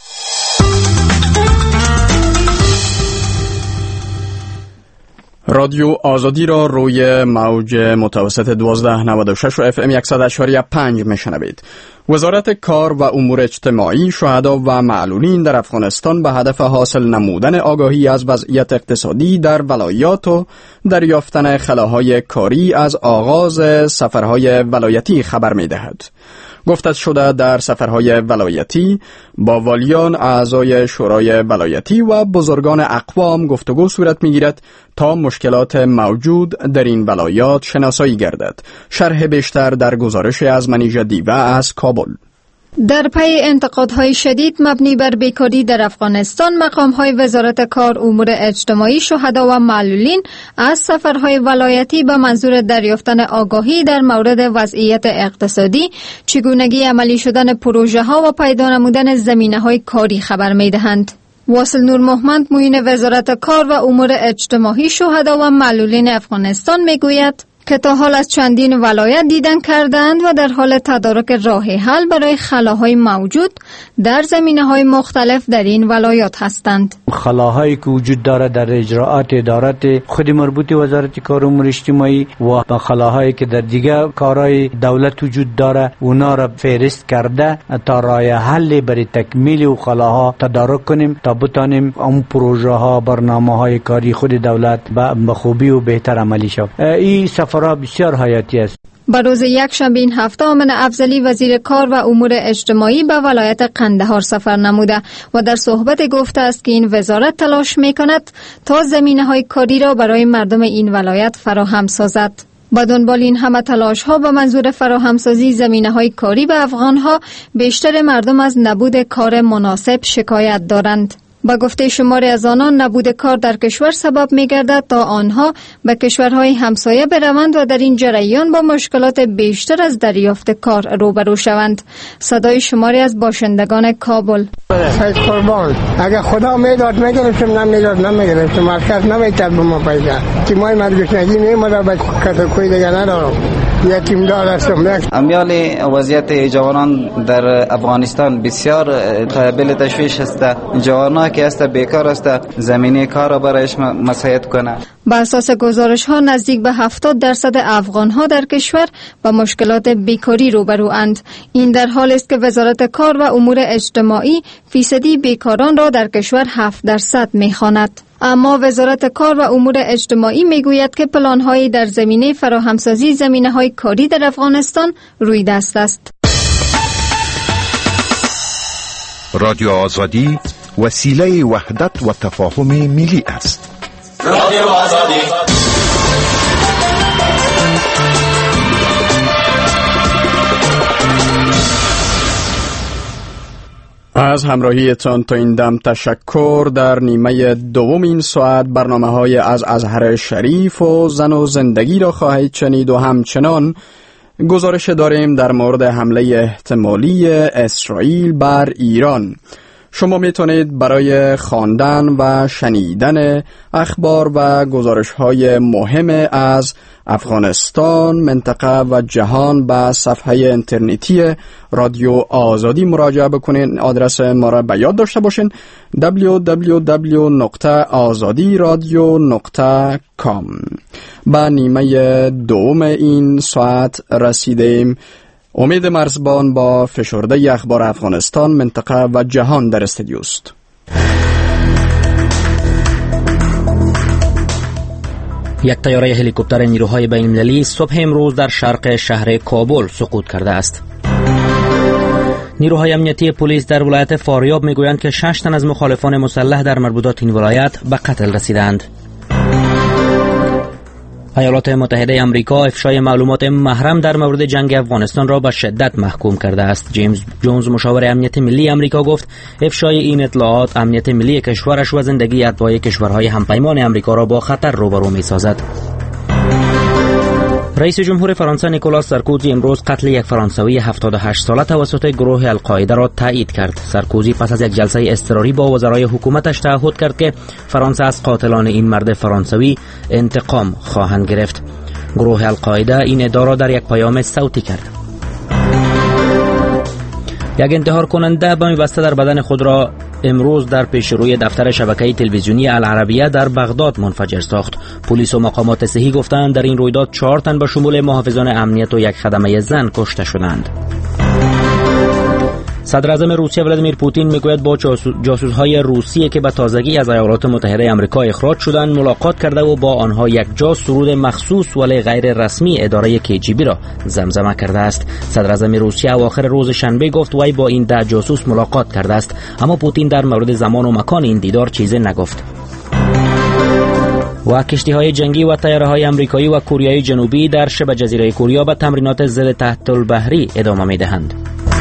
رادیو آزادی را روی موج متوسط دوازده نود و شش و اف ام صد و اشاری پنج میشنوید. وزارت کار و امور اجتماعی شهدا و معلولین در افغانستان به هدف حاصل نمودن آگاهی از وضعیت اقتصادی در ولایات و دریافتن خلاهای کاری از آغاز سفرهای ولایتی خبر می‌دهد. گفته شده در سفرهای ولایتی با والیان، اعضای شورای ولایتی و بزرگان اقوام گفتگو صورت می‌گیرد تا مشکلات موجود در این ولایات شناسایی گردد. شرح بیشتر در گزارش از منیژه دیوه از کابل. در پی انتقادهای شدید مبنی بر بیکاری در افغانستان، مقام‌های وزارت کار، امور اجتماعی، شهدا و معلولین از سفرهای ولایتی به منظور دریافتن آگاهی در مورد وضعیت اقتصادی، چگونگی عملی شدن پروژه‌ها و پیدا نمودن زمینه‌های کاری خبر می‌دهند. واصل نور محمد، معین وزارت کار و امور اجتماعی، شهدا و معلولین افغانستان میگوید که تا حال از چندین ولایت دیدن کردند و در حال تدارک راه حل برای خلاهای موجود در زمینه‌های مختلف در این ولایات هستند. خلاهایی که وجود داره در اجراعات ادارات خود مربوط وزارت کار و امور اجتماعی و با خلاهایی که در دیگه کارهای دولت وجود داره، اونا را فهرست کرده تا راه حل برای تکمیل و خلاها تدارک کنیم تا بتانیم اون پروژه ها، برنامه های کاری خود دولت به خوبی و بهتر عملی شود. این سفرها بسیار حیاتی است. با روز یک شنبه این هفته آمن افضلی وزیر کار و امور اجتماعی به ولایت قندهار سفر نموده و در صحبت گفته است که این وزارت تلاش میکند تا زمینه‌های کاری را برای مردم این ولایت فراهم سازد. با دنبال این همه تلاش ها به منظور فراهمسازی زمینه‌های کاری به افغان‌ها، بیشتر مردم از نبود کار مناسب شکایت دارند. با گفته شماری از آنان، نبود کار در کشور سبب می‌گردد تا آنها به کشورهای همسایه بروند و در این جریان با مشکلات بیشتر از دریافت کار روبرو شوند. صدای شماری از باشندگان کابل. سید قربان، اگه خدا میداد میگرفتم، نمیداد نمیگرفتم، مرکز نمیتر به ما پیدا که ما مرگشنگی میمده به کتا کوی دیگه ندارم. یکیم دار هستم. امیال وضعیت جوانان در افغانستان بسیار قابل تشویش است. جوانان که است بیکار است زمینه کار را برایش مساعد کنه. بر اساس گزارش ها نزدیک به هفتاد درصد افغان ها در کشور با مشکلات بیکاری روبروند. این در حالی است که وزارت کار و امور اجتماعی فیصدی بیکاران را در کشور هفت درصد می‌خواند. اما وزارت کار و امور اجتماعی میگوید که پلان‌هایی در زمینه فراهمسازی زمینه‌های کاری در افغانستان روی دست است. رادیو آزادی وسیله وحدت و تفاهم ملی است. رادیو آزادی از همراهیتان تا این دم تشکر. در نیمه دوم این ساعت برنامه های از ازهر شریف و زن و زندگی را خواهید شنید و همچنان گزارش داریم در مورد حمله احتمالی اسرائیل بر ایران. شما میتونید برای خواندن و شنیدن اخبار و گزارش‌های مهم از افغانستان، منطقه و جهان به صفحه اینترنتی رادیو آزادی مراجعه بکنین. آدرس ما را به یاد داشته باشین: دبلیو دبلیو دبلیو دات آزادی رادیو دات کام. به نیمه دوم این ساعت رسیدیم. امید مرزبان با فشرده اخبار افغانستان، منطقه و جهان در استودیو است. یک طیاره هلیکوپتر نیروهای بین المللی صبح امروز در شرق شهر کابل سقوط کرده است. نیروهای امنیتی پلیس در ولایت فاریاب میگویند که شش تن از مخالفان مسلح در مربوطات این ولایت به قتل رسیدند. ایالات متحده آمریکا افشای معلومات محرم در مورد جنگ افغانستان را به شدت محکوم کرده است. جیمز جونز مشاور امنیت ملی آمریکا گفت افشای این اطلاعات امنیت ملی کشورش و زندگی اتباع کشورهای همپیمان آمریکا را با خطر روبرو می‌سازد. رئیس جمهور فرانسه نیکولاس سارکوزی امروز قتل یک فرانسوی هفتاد و هشت ساله توسط گروه القاعده را تایید کرد. سارکوزی پس از یک جلسه اضطراری با وزرای حکومتش تعهد کرد که فرانسه از قاتلان این مرد فرانسوی انتقام خواهند گرفت. گروه القاعده این ادعا را در یک پیام صوتی کرد. یک انتحار کننده بم بسته در بدن خود را امروز در پیشروی دفتر شبکه تلویزیونی العربیه در بغداد منفجر ساخت. پلیس و مقامات صحی گفتند در این رویداد چهار تن به شمول محافظان امنیت و یک خدمه زن کشته شدند. صدر اعظم روسیه ولادیمیر پوتین میگوید با جاسوس‌های روسیه که به تازگی از ایالات متحده آمریکا اخراج شدند ملاقات کرده و با آنها یک جا سرود مخصوص ولی غیر رسمی اداره کی جی بی را زمزمه کرده است. صدر اعظم روسیه اواخر روز شنبه گفت وی با این ده جاسوس ملاقات کرده است، اما پوتین در مورد زمان و مکان این دیدار چیزی نگفت. و کشتی‌های جنگی و طیاره‌های آمریکایی و کوریایی جنوبی در شبه جزیره کوریا به تمرینات ضد تحت البحری ادامه می‌دهند.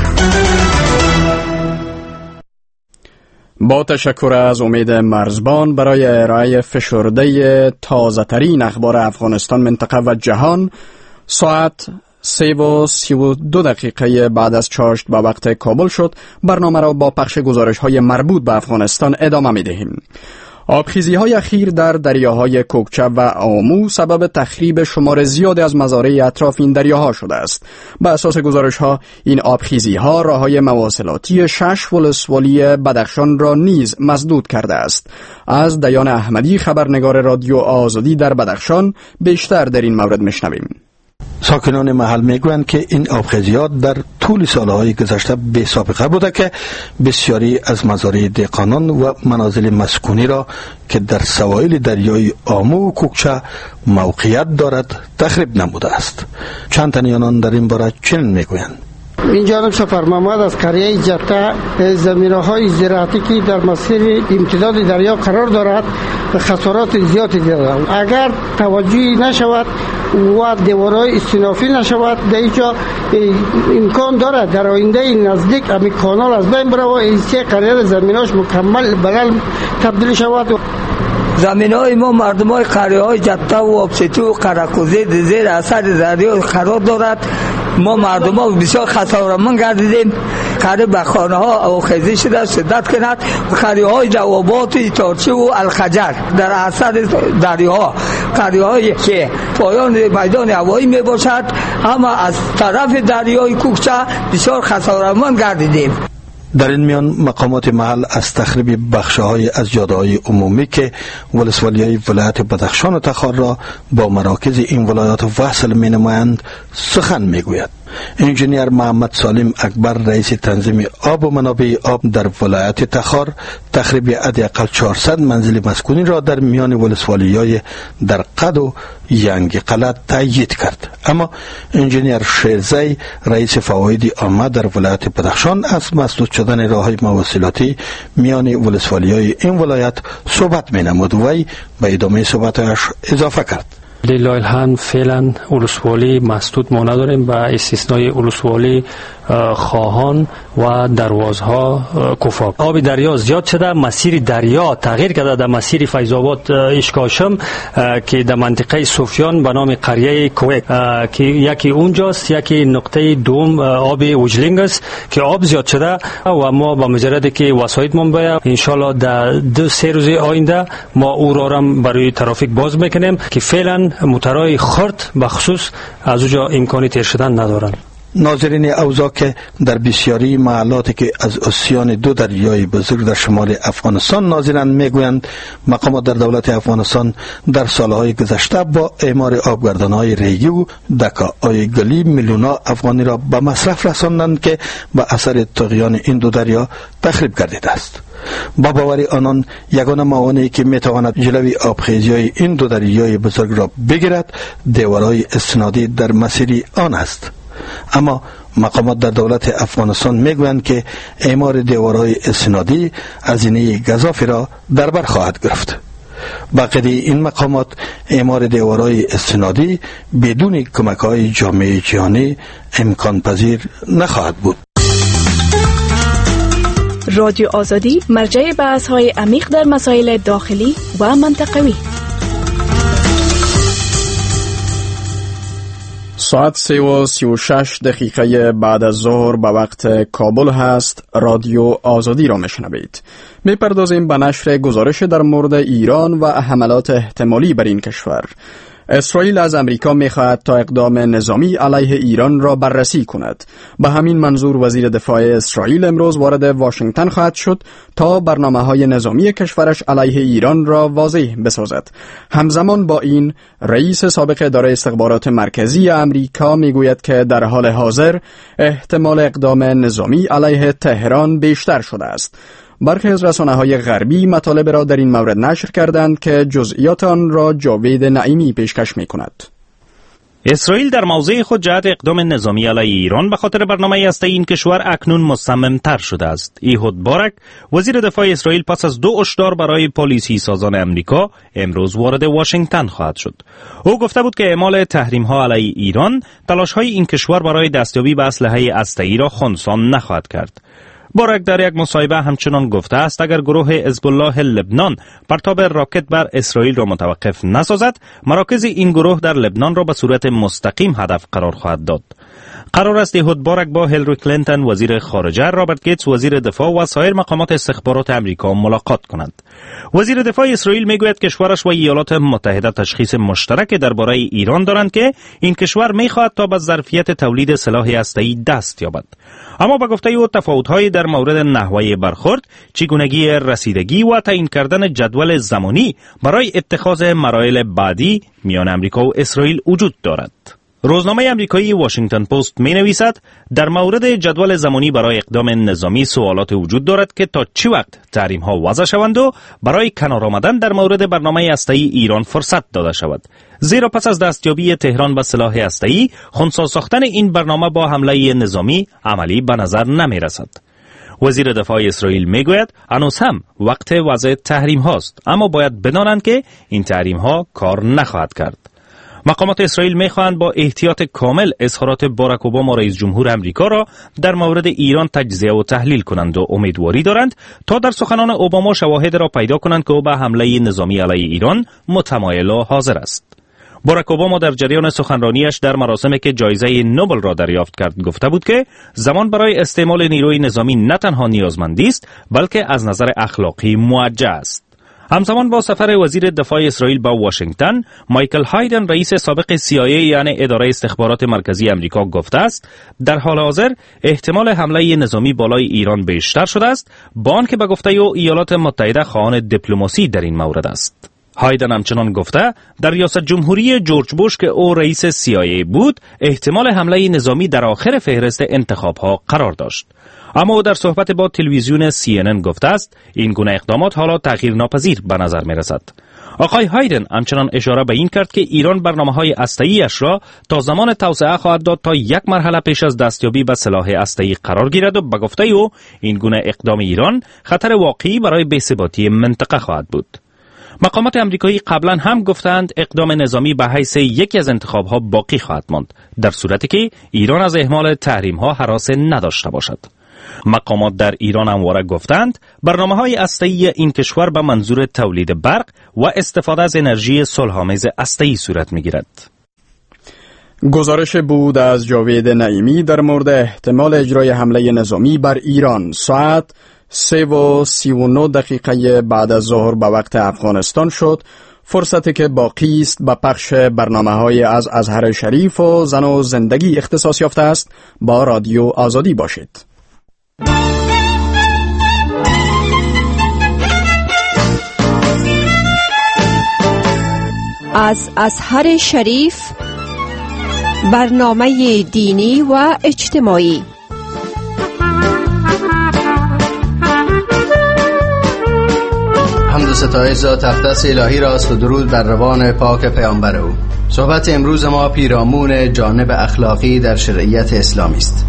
با تشکر از امید مرزبان برای ارائه فشرده تازه ترین اخبار افغانستان، منطقه و جهان. ساعت سه و سی و دو دقیقه بعد از چاشت به وقت کابل شد. برنامه را با پخش گزارش های مربوط به افغانستان ادامه می دهیم. آبخیزی های اخیر در دریاهای کوکچه و آمو سبب تخریب شمار زیادی از مزارع اطراف این دریاها شده است. به اساس گزارش ها این آبخیزی ها راههای مواصلاتی شش ولسوالی بدخشان را نیز مسدود کرده است. از دیان احمدی خبرنگار رادیو آزادی در بدخشان بیشتر در این مورد میشنویم. ساکنان محل میگویند که این آبخیزیات در طول سالهای گذشته بی سابقه بوده که بسیاری از مزارع دهقانان و منازل مسکونی را که در سواحل دریای آمو و کوکچه موقعیت دارد تخریب نموده است. چند تن آنان در این باره چنین میگویند. این جانب سفر محمد از قریه جته زمینه‌های زراعتی که در مسیر امتداد دریا قرار دارد خسارات زیادی دارند. اگر توجهی نشود و دیوارهای استینافی نشود در اینجا امکان دارد در آینده نزدیک امی کانال از بین بره و این سه قریه زمیناش مکمل بغل تبدیل شود. زمین های ما مردم های قریه های جته و آبسیتی و قرقوزه زیر اثر دریا قرار دارد. ما مردم ها بسیار خسارتمند گردیدیم. قریب به خانه ها آبخیزی شده شدت کند. قریه های جوابات ایتارچی و الخجر در اثر دریاها قریه هایی که پایان میدان هوایی می باشد، اما از طرف دریای کوکچه بسیار خسارتمند گردیدیم. در این میان مقامات محل از تخریب بخش‌های از جاده‌های عمومی که ولسوالی‌های ولایت بدخشان و تخار را با مراکز این ولایات وصل می‌نمایند سخن می‌گوید. انجینیر محمد سالم اکبر رئیس تنظیم آب و منابع آب در ولایت تخار تخریب حداقل چهارصد منزل مسکونی را در میان ولسوالی‌های در قد و ینگ قلعه تأیید کرد. اما انجینیر شیرزی رئیس فواید عامه در ولایت بدخشان از مسدود شدن راه‌های مواصلاتی میان ولسوالی‌های این ولایت صحبت می‌نمود و وی به ادامه صحبتش اضافه کرد. لیلایلهان فعلا ولسوالی مسدود ما نداریم با استثنای ولسوالی خواهان و دروازها کفاک. آب دریا زیاد شده، مسیر دریا تغییر کرده. در مسیر فیض آباد اشکاشم که در منطقه صوفیان به نام قریه کوک که یکی اونجاست، یکی نقطه دوم آب اوجلینگ است که آب زیاد شده و ما با مجرد که وسایط منبع ان شاء الله در دو سه روز آینده ما او را هم برای ترافیک باز میکنیم که فعلا موترهای خرد بخصوص از اونجا امکانی تیر شدن ندارن. ناظرین اوضاع که در بسیاری محلاتی که از اسیان دو دریای بزرگ در شمال افغانستان ناظرند میگویند مقامات در دولت افغانستان در سالهای گذشته با اعمار آبگردانهای ریگی و دکاهای گلی میلیون‌ها افغانی را به مصرف رساندند که به اثر طغیان این دو دریا تخریب گردیده است. با باور آنان یگانه موانعی که میتواند جلوی آبخیزی‌های این دو دریای بزرگ را بگیرد دیوارهای استنادی در مسیر آن است. اما مقامات در دولت افغانستان میگویند که اعمار دیوارهای استنادی هزینه گزافی را در بر خواهد گرفت. با قید این مقامات اعمار دیوارهای استنادی بدون کمک‌های جامعه جهانی امکان پذیر نخواهد بود. رادیو آزادی مرجع بحث‌های عمیق در مسائل داخلی و منطقوی. ساعت سه و سی و شش دقیقه بعد از ظهر به وقت کابل هست. رادیو آزادی را میشنوید. میپردازیم به نشر گزارش در مورد ایران و حملات احتمالی بر این کشور. اسرائیل از امریکا می‌خواهد تا اقدام نظامی علیه ایران را بررسی کند. به همین منظور وزیر دفاع اسرائیل امروز وارد واشنگتن خواهد شد تا برنامه‌های نظامی کشورش علیه ایران را واضح بسازد. همزمان با این رئیس سابق اداره استخبارات مرکزی امریکا میگوید که در حال حاضر احتمال اقدام نظامی علیه تهران بیشتر شده است. برخی از رسانه‌های غربی مطالب را در این مورد نشر کردند که جزئیات آن را جاوید نعیمی پیشکش می‌کند. اسرائیل در موضع خود جهت اقدام نظامی علیه ایران به خاطر برنامه هسته‌ای این کشور اکنون مصمم‌تر شده است. ایهود بارک وزیر دفاع اسرائیل پس از دو هشدار برای پالیسی سازان امریکا امروز وارد واشنگتن خواهد شد. او گفته بود که اعمال تحریم‌ها علیه ایران تلاش‌های این کشور برای دستیابی به اسلحه هسته‌ای را خنثی نخواهد کرد. بارک در یک مصاحبه همچنان گفته است اگر گروه حزب الله لبنان پرتاب راکت بر اسرائیل را متوقف نسازد، مراکز این گروه در لبنان را به صورت مستقیم هدف قرار خواهد داد. قرار است ایهود بارک با هیلاری کلینتون وزیر خارجه، رابرت گیتس وزیر دفاع و سایر مقامات استخبارات امریکا ملاقات کنند. وزیر دفاع اسرائیل میگوید کشورش و ایالات متحده تشخیص مشترک درباره ایران دارند که این کشور میخواهد تا به ظرفیت تولید سلاح هسته‌ای دست یابد. اما با گفته او تفاوت‌های در مورد نحوه برخورد، چگونگی رسیدگی و تعیین کردن جدول زمانی برای اتخاذ مراحل بعدی میان امریکا و اسرائیل وجود دارد. روزنامه امریکایی واشنگتن پست می نویسد در مورد جدول زمانی برای اقدام نظامی سوالات وجود دارد که تا چه وقت تحریم ها وضع شوند و برای کنار آمدن در مورد برنامه هسته‌ای ایران فرصت داده شود. زیرا پس از دستیابی تهران به سلاح هسته‌ای، خنثی ساختن این برنامه با حمله نظامی عملی به نظر نمی رسد. وزیر دفاع اسرائیل میگوید هنوز هم وقت وضع تحریم هاست، اما باید بدانند که این تحریم ها کار نخواهد کرد. مقامات اسرائیل میخواهند با احتیاط کامل اظهارات باراک اوباما رئیس جمهور امریکا را در مورد ایران تجزیه و تحلیل کنند و امیدواری دارند تا در سخنان اوباما شواهد را پیدا کنند که او به حمله نظامی علیه ایران متمایل و حاضر است. باراک اوباما در جریان سخنرانیش در مراسمی که جایزه نوبل را دریافت کرد گفته بود که زمان برای استعمال نیروی نظامی نه تنها نیازمندی است بلکه از نظر اخلاقی موجه است. همزمان با سفر وزیر دفاع اسرائیل به واشنگتن، مایکل هایدن رئیس سابق سی آی ای یعنی اداره استخبارات مرکزی امریکا گفته است در حال حاضر احتمال حمله نظامی بالای ایران بیشتر شده است با آنکه به گفته او ایالات متحده خواهان دیپلماسی در این مورد است. هایدن همچنان گفته در ریاست جمهوری جورج بوش که او رئیس سی آی ای بود احتمال حمله نظامی در آخر فهرست انتخاب‌ها قرار داشت. اما او در صحبت با تلویزیون سی ان ان گفته است این گونه اقدامات حالا تغییر ناپذیر به نظر می رسد. آقای هایدن همچنان اشاره به این کرد که ایران برنامه‌های هسته‌ای‌اش را تا زمان توسعه خواهد داد تا یک مرحله پیش از دستیابی به سلاح هسته‌ای قرار گیرد و به گفته او این گونه اقدام ایران خطر واقعی برای بی‌ثباتی منطقه خواهد بود. مقامات امریکایی قبلا هم گفتند اقدام نظامی به حیث یکی از انتخاب‌ها باقی خواهد ماند در صورتی که ایران از اهمال تحریم‌ها هراس نداشته باشد. مقامات در ایران همواره گفتند برنامه‌های هسته‌ای این کشور به منظور تولید برق و استفاده از انرژی صلح‌آمیز هسته‌ای صورت می‌گیرد. گزارش بود از جاوید نعیمی در مورد احتمال اجرای حمله نظامی بر ایران ساعت سه و سی و نه دقیقه بعد از ظهر به وقت افغانستان شد. فرصتی که باقی است به پخش برنامه‌های از ازهر شریف و زن و زندگی اختصاص یافته است. با رادیو آزادی باشید. از ازهر شریف برنامه دینی و اجتماعی. حمد و ستایش ذات اقدس الهی راست و درود بر روان پاک پیامبر او. صحبت امروز ما پیرامون جانب اخلاقی در شرعیت اسلامی است.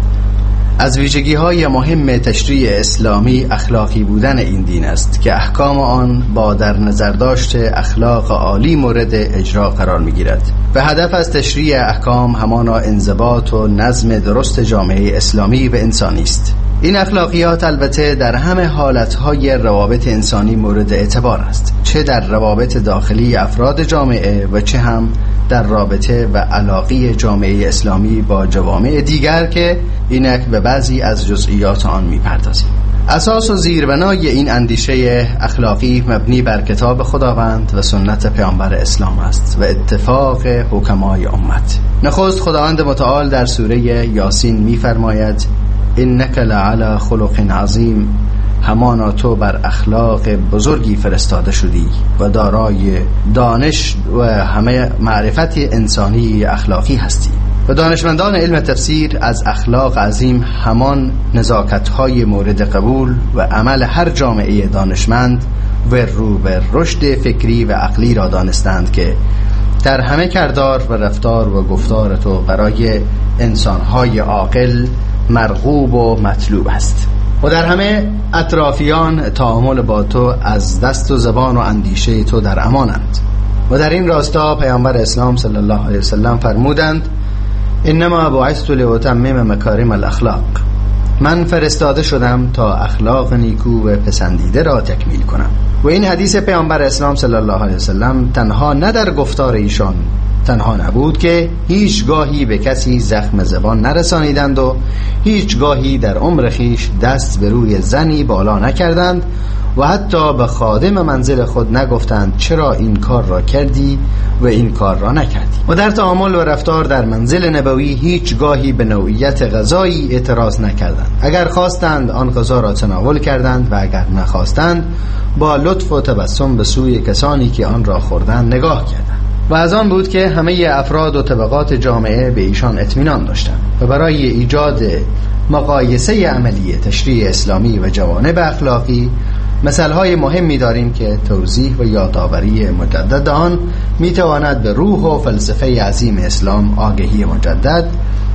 از ویژگی‌های مهم تشریع اسلامی اخلاقی بودن این دین است که احکام آن با در نظر داشت اخلاق عالی مورد اجرا قرار می‌گیرد. به هدف از تشریع احکام همانا انضباط و نظم درست جامعه اسلامی و انسانی است. این اخلاقیات البته در همه حالتهای روابط انسانی مورد اعتبار است، چه در روابط داخلی افراد جامعه و چه هم در رابطه و علاقه جامعه اسلامی با جوامع دیگر که اینک به بعضی از جزئیات آن می‌پردازیم. اساس و زیربنای این اندیشه اخلاقی مبنی بر کتاب خداوند و سنت پیامبر اسلام است و اتفاق حکمای امت. نخست خداوند متعال در سوره یاسین می‌فرماید انک لعلی خلق عظیم، همانا تو بر اخلاق بزرگی فرستاده شدی و دارای دانش و همه معرفت انسانی اخلاقی هستی. و دانشمندان علم تفسیر از اخلاق عظیم همان نزاکت‌های مورد قبول و عمل هر جامعه دانشمند و رو به رشد فکری و عقلی را دانستند که در همه کردار و رفتار و گفتار تو برای انسان‌های عاقل مرغوب و مطلوب است و در همه اطرافیان تعامل با تو از دست و زبان و اندیشه تو در امانند. و در این راستا پیامبر اسلام صلی الله علیه وسلم فرمودند انما بعثت لاتمم مکارم الاخلاق، من فرستاده شدم تا اخلاق نیکو و پسندیده را تکمیل کنم. و این حدیث پیامبر اسلام صلی الله علیه وسلم تنها نه در گفتار ایشان تنها نبود که هیچ گاهی به کسی زخم زبان نرسانیدند و هیچ گاهی در عمر خیش دست به روی زنی بالا نکردند و حتی به خادم منزل خود نگفتند چرا این کار را کردی و این کار را نکردی. و در تعامل و رفتار در منزل نبوی هیچ گاهی به نوعیت غذایی اعتراض نکردند. اگر خواستند آن غذا را تناول کردند و اگر نخواستند با لطف و تبسم به سوی کسانی که آن را خوردند نگاه کردند. و از آن بود که همه افراد و طبقات جامعه به ایشان اطمینان داشتند و برای ایجاد مقایسه عملی تشریع اسلامی و جوانب اخلاقی مثالهای مهمی داریم که توضیح و یادآوری مجدد آن میتواند به روح و فلسفه عظیم اسلام آگهی مجدد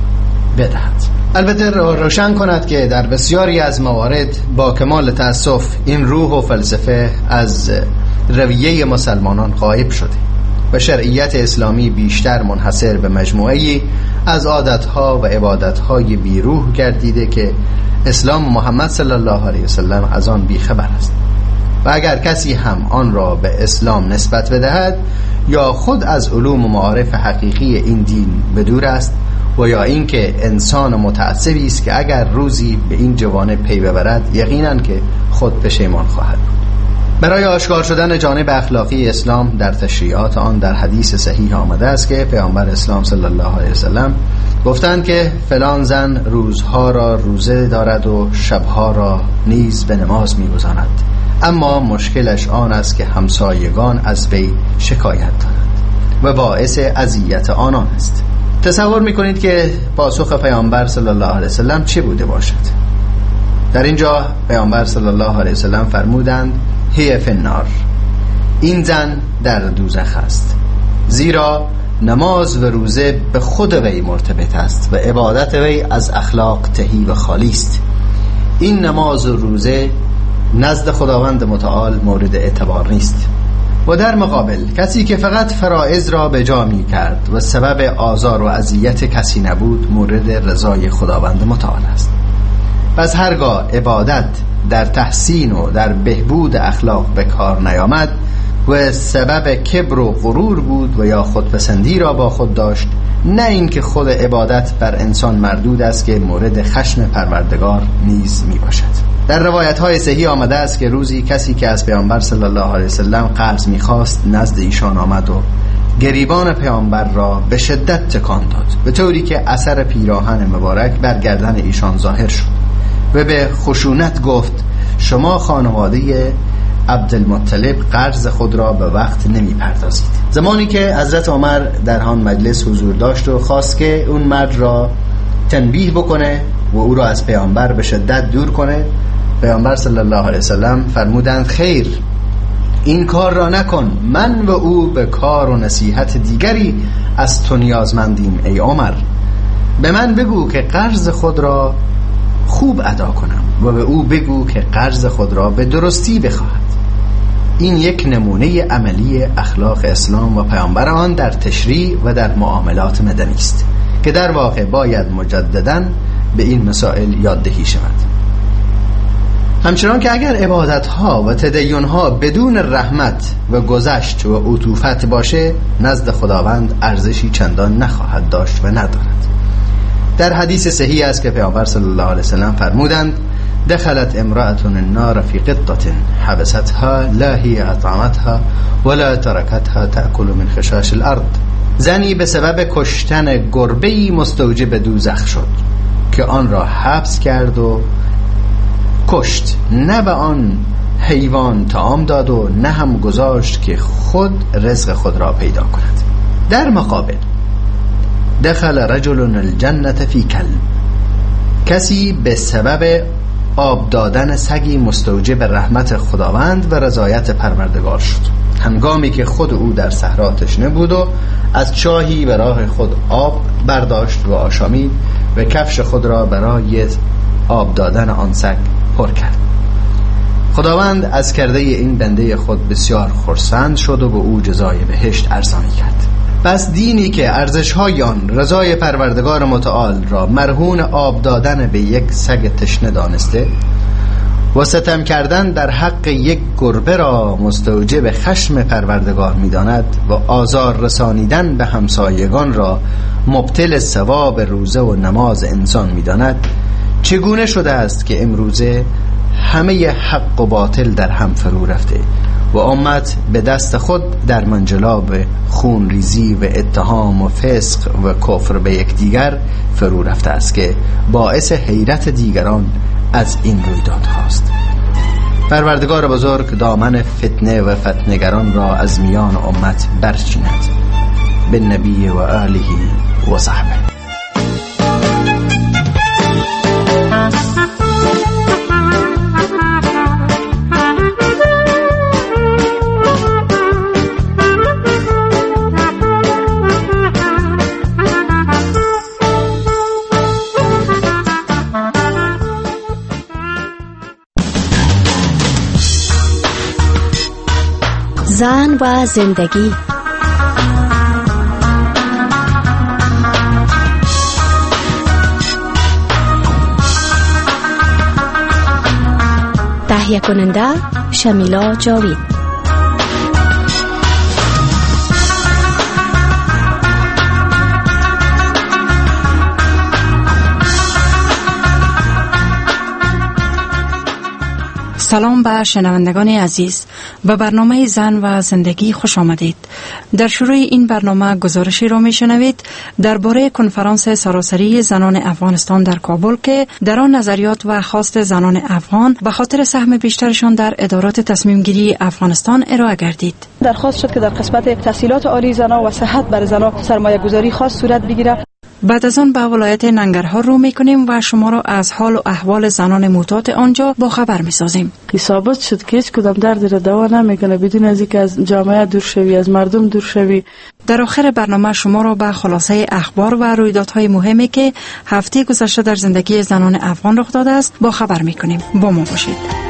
بدهد. البته روشن کند که در بسیاری از موارد با کمال تأسف این روح و فلسفه از رویه مسلمانان غایب شده و شرعیت اسلامی بیشتر منحصر به مجموعه‌ای از عادتها و عبادتهای بیروح گردیده که اسلام محمد صلی الله علیه وسلم از آن بیخبر است. و اگر کسی هم آن را به اسلام نسبت بدهد یا خود از علوم و معارف حقیقی این دین بدور است و یا اینکه انسان متعصبی است که اگر روزی به این جوانب پی ببرد یقینا که خود پشیمان خواهد بود. برای آشکار شدن جانب اخلاقی اسلام در تشریعات آن در حدیث صحیح آمده است که پیامبر اسلام صلی الله علیه وسلم گفتند که فلان زن روزها را روزه دارد و شبها را نیز به نماز می‌گذارد، اما مشکلش آن است که همسایگان از وی شکایت دارند و باعث اذیت آنان است. تصور می‌کنید که پاسخ پیامبر صلی الله علیه وسلم چه بوده باشد؟ در اینجا پیامبر صلی الله علیه وسلم فرمودند هی فی النار، این زن در دوزخ است، زیرا نماز و روزه به خود وی مرتبط است و عبادت وی از اخلاق تهی و خالی است. این نماز و روزه نزد خداوند متعال مورد اعتبار نیست. و در مقابل کسی که فقط فرائض را به جا می کرد و سبب آزار و اذیت کسی نبود مورد رضای خداوند متعال است. پس هرگاه عبادت در تحسین و در بهبود اخلاق به کار نیامد و سبب کبر و غرور بود و یا خودپسندی را با خود داشت، نه اینکه خود عبادت بر انسان مردود است که مورد خشم پروردگار نیز می باشد. در روایت های صحیح آمده است که روزی کسی که از پیامبر صلی الله علیه وسلم قرض می خواست نزد ایشان آمد و گریبان پیامبر را به شدت تکان داد، به طوری که اثر پیراهن مبارک بر گردن ایشان ظاهر شد و به خشونت گفت شما خانواده عبدالمطلب قرض خود را به وقت نمی پردازید. زمانی که حضرت عمر در آن مجلس حضور داشت و خواست که اون مرد را تنبیه بکنه و او را از پیامبر به شدت دور کنه، پیامبر صلی الله علیه وسلم فرمودند خیر، این کار را نکن، من و او به کار و نصیحت دیگری از تو نیازمندیم ای عمر. به من بگو که قرض خود را خوب ادا کنم و به او بگو که قرض خود را به درستی بخواهد. این یک نمونه عملی اخلاق اسلام و پیامبر آن در تشریع و در معاملات مدنی است که در واقع باید مجدداً به این مسائل یاددهی شود. همچنان که اگر عبادتها و تدینها بدون رحمت و گذشت و عطوفت باشه، نزد خداوند ارزشی چندان نخواهد داشت و ندارد. در حدیث صحیح است که پیامبر صلی الله علیه وسلم فرمودند دخلت امرأة النار فی قطة حبستها لا هی اطعمتها ولا ترکتها تأکل من خشاش الارض. زنی به سبب کشتن گربه‌ای مستوجب دوزخ شد که آن را حبس کرد و کشت، نه به آن حیوان طعام داد و نه هم گذاشت که خود رزق خود را پیدا کند. در مقابل دخل رجل الجنة فی کلب، کسی به سبب آب دادن سگی مستوجب رحمت خداوند و رضایت پروردگار شد. هنگامی که خود او در صحرا تشنه بود و از چاهی به راه خود آب برداشت و آشامید و کفش خود را برای آب دادن آن سگ پر کرد. خداوند از کرده این بنده خود بسیار خرسند شد و به او جزای بهشت ارزانی کرد. پس دینی که ارزش‌های آن رضای پروردگار متعال را مرهون آب دادن به یک سگ تشنه دانسته و ستم کردن در حق یک گربه را مستوجب خشم پروردگار می‌داند و آزار رسانیدن به همسایگان را مبطل ثواب روزه و نماز انسان می‌داند، چگونه شده است که امروزه همه حق و باطل در هم فرو رفته و امت به دست خود در منجلاب خون ریزی و اتهام و فسق و کفر به یکدیگر فرو رفته است که باعث حیرت دیگران از این رویداد هاست. پروردگار بزرگ دامن فتنه و فتنگران را از میان امت برچیند. به نبی و آله و صحبه. زن و زندگی. تهیه کننده شمیلا جاوید. سلام به شنوندگان عزیز. به برنامه زن و زندگی خوش آمدید. در شروع این برنامه گزارشی را میشنوید درباره کنفرانس سراسری زنان افغانستان در کابل که در آن نظریات و خواست زنان افغان به خاطر سهم بیشترشان در ادارات تصمیم گیری افغانستان ارائه گردید. درخواست شد که در قسمت تحصیلات عالی زنان و صحت برای زنان سرمایه گذاری خاص صورت بگیرد. بعد از آن به ولایت ننگرهار رو میکنیم و شما را از حال و احوال زنان معتاد آنجا با خبر میسازیم. ثابت شد که هیچ کدام دردی را دوا نمیکنه بدون از اینکه از جامعه دور شوی، از مردم دور شوی. در آخر برنامه شما را به خلاصه اخبار و رویدادهای مهمی که هفته گذشته در زندگی زنان افغان رخ داده است با خبر میکنیم. با ما باشید.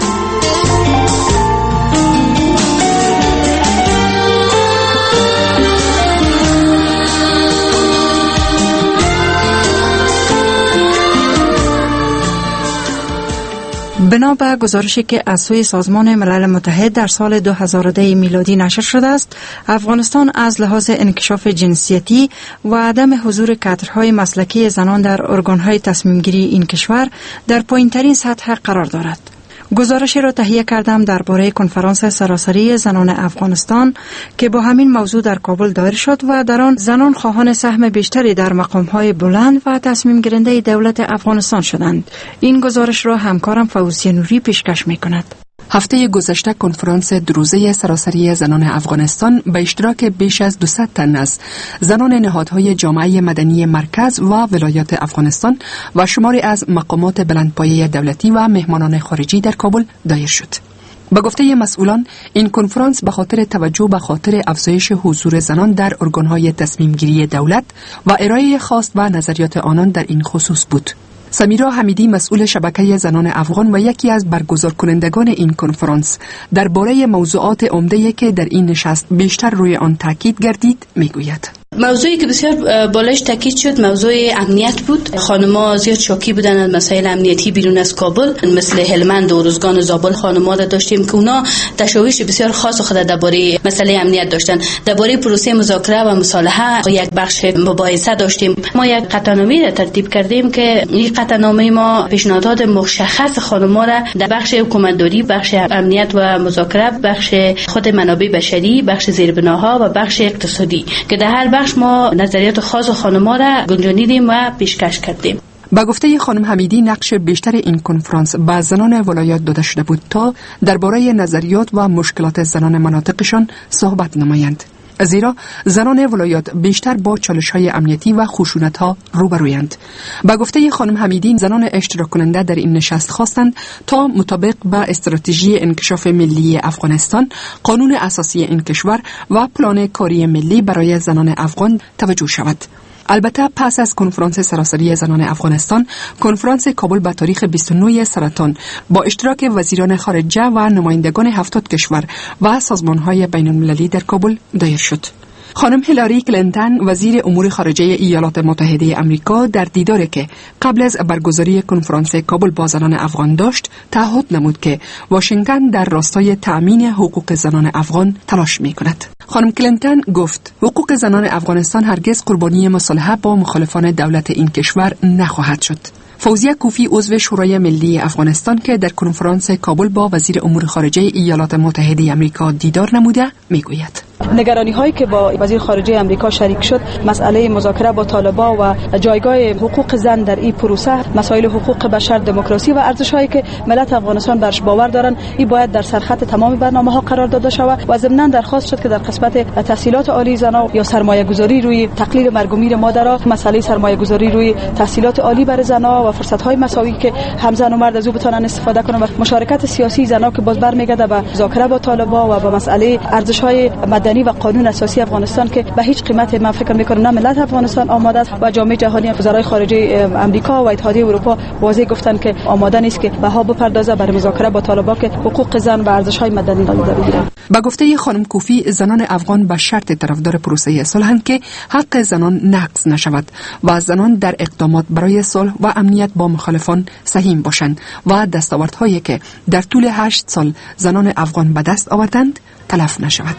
بنا به گزارشی که از سوی سازمان ملل متحد در سال دو هزار و ده میلادی نشر شده است، افغانستان از لحاظ انکشاف جنسیتی و عدم حضور کادرهای مسلکی زنان در ارگانهای تصمیم گیری این کشور در پایین‌ترین سطح قرار دارد. گزارشی را تهیه کردم درباره کنفرانس سراسری زنان افغانستان که با همین موضوع در کابل دایر شد و در آن زنان خواهان سهم بیشتری در مقام‌های بلند و تصمیم گیرنده دولت افغانستان شدند. این گزارش را همکارم فوزیه نوری پیشکش می‌کند. هفته گذشته کنفرانس دروزه سراسری زنان افغانستان به اشتراک بیش از دویست تن از زنان نهادهای جامعه مدنی مرکز و ولایات افغانستان و شماری از مقامات بلندپایه دولتی و مهمانان خارجی در کابل دایر شد. به گفته مسئولان، این کنفرانس به خاطر توجه به خاطر افزایش حضور زنان در ارگانهای تصمیم گیری دولت و ارائه خواست و نظریات آنان در این خصوص بود. سمیرا حمیدی مسئول شبکه زنان افغان و یکی از برگزار کنندگان این کنفرانس درباره موضوعات عمده که در این نشست بیشتر روی آن تاکید گردید میگوید. موضوعی که بسیار بالاش تاکید شد موضوع امنیت بود. خانم‌ها زیاد شاکی بودن از مسائل امنیتی بیرون از کابل، مثل هلمند و ارزگان و زابل خانم‌ها را داشتیم که اونا تشویش بسیار خاص خود درباره مسئله امنیت داشتن. درباره پروسه مذاکره و مصالحه یک بخش مباحثه داشتیم. ما یک قطعنامه را ترتیب کردیم که این قطعنامه ما پیشنهادات مشخص خانم‌ها را در بخش حکومتداری، بخش امنیت و مذاکره، بخش خود منابع بشری، بخش زیربناها و بخش اقتصادی که در هر بخش ما نظریات خاص خانم‌ها را گنجانیدیم و پیشکش کردیم. با گفته خانم حمیدی، نقش بیشتر این کنفرانس به زنان ولایات داده شده بود تا درباره نظریات و مشکلات زنان مناطقشان صحبت نمایند. زیرا زنان ولایات بیشتر با چالش‌های امنیتی و خشونت‌ها روبرویند. با گفته خانم حمیدی، زنان اشتراک کننده در این نشست خواستند تا مطابق با استراتژی انکشاف ملی افغانستان، قانون اساسی این کشور و پلان کاری ملی برای زنان افغان توجه شود. البته پس از کنفرانس سراسری زنان افغانستان، کنفرانس کابل به تاریخ بیست و نه سرطان با اشتراک وزیران خارجه و نمایندگان هفتاد کشور و سازمان‌های بین‌المللی در کابل دایر شد. خانم هیلاری کلینتون وزیر امور خارجه ایالات متحده آمریکا در دیداری که قبل از برگزاری کنفرانس کابل با زنان افغان داشت تعهد نمود که واشنگتن در راستای تأمین حقوق زنان افغان تلاش می‌کند. خانم کلینتون گفت حقوق زنان افغانستان هرگز قربانی مصالحه با مخالفان دولت این کشور نخواهد شد. فوزیه کوفی عضو شورای ملی افغانستان که در کنفرانس کابل با وزیر امور خارجه ایالات متحده آمریکا دیدار نموده میگوید. نگرانی هایی که با وزیر خارجه آمریکا شریک شد، مسئله مذاکره با طالبان و جایگاه حقوق زن در این پروسه، مسائل حقوق بشر، دموکراسی و ارزش هایی که ملت افغانستان برش باور دارند، این باید در سرخط تمام برنامه ها قرار داده شود. و ضمناً درخواست شد که در قسمت تحصیلات عالی زنان یا سرمایه گذاری روی تقلیل مرگ و میر مادرها، مسئله سرمایه گذاری روی تحصیلات عالی برای زنان و فرصت های مساوی که هم زن و مرد از او بتونن استفاده کنند و مشارکت سیاسی زنان که باز برمیگرده به مذاکره با طالبان و به مسئله ارزش های مدنی و قانون اساسی افغانستان که به هیچ قیمت من فکر می‌کنم نه ملت افغانستان آماده است و جامعه جهانی، وزرای خارجه آمریکا و اتحادیه اروپا واضح گفتن که آماده نیست که بها بپردازه برای مذاکره با طالبان که حقوق زن و ارزش‌های مدنی را بگیرند. با گفته خانم کوفی، زنان افغان به شرط طرفدار پروسه صلح‌اند که حق زنان نقض نشود و زنان در اقدامات برای صلح و امنیت با مخالفان سهیم باشند و دستاوردهایی که در طول هشت سال زنان افغان به دست آوردند تلف نشود.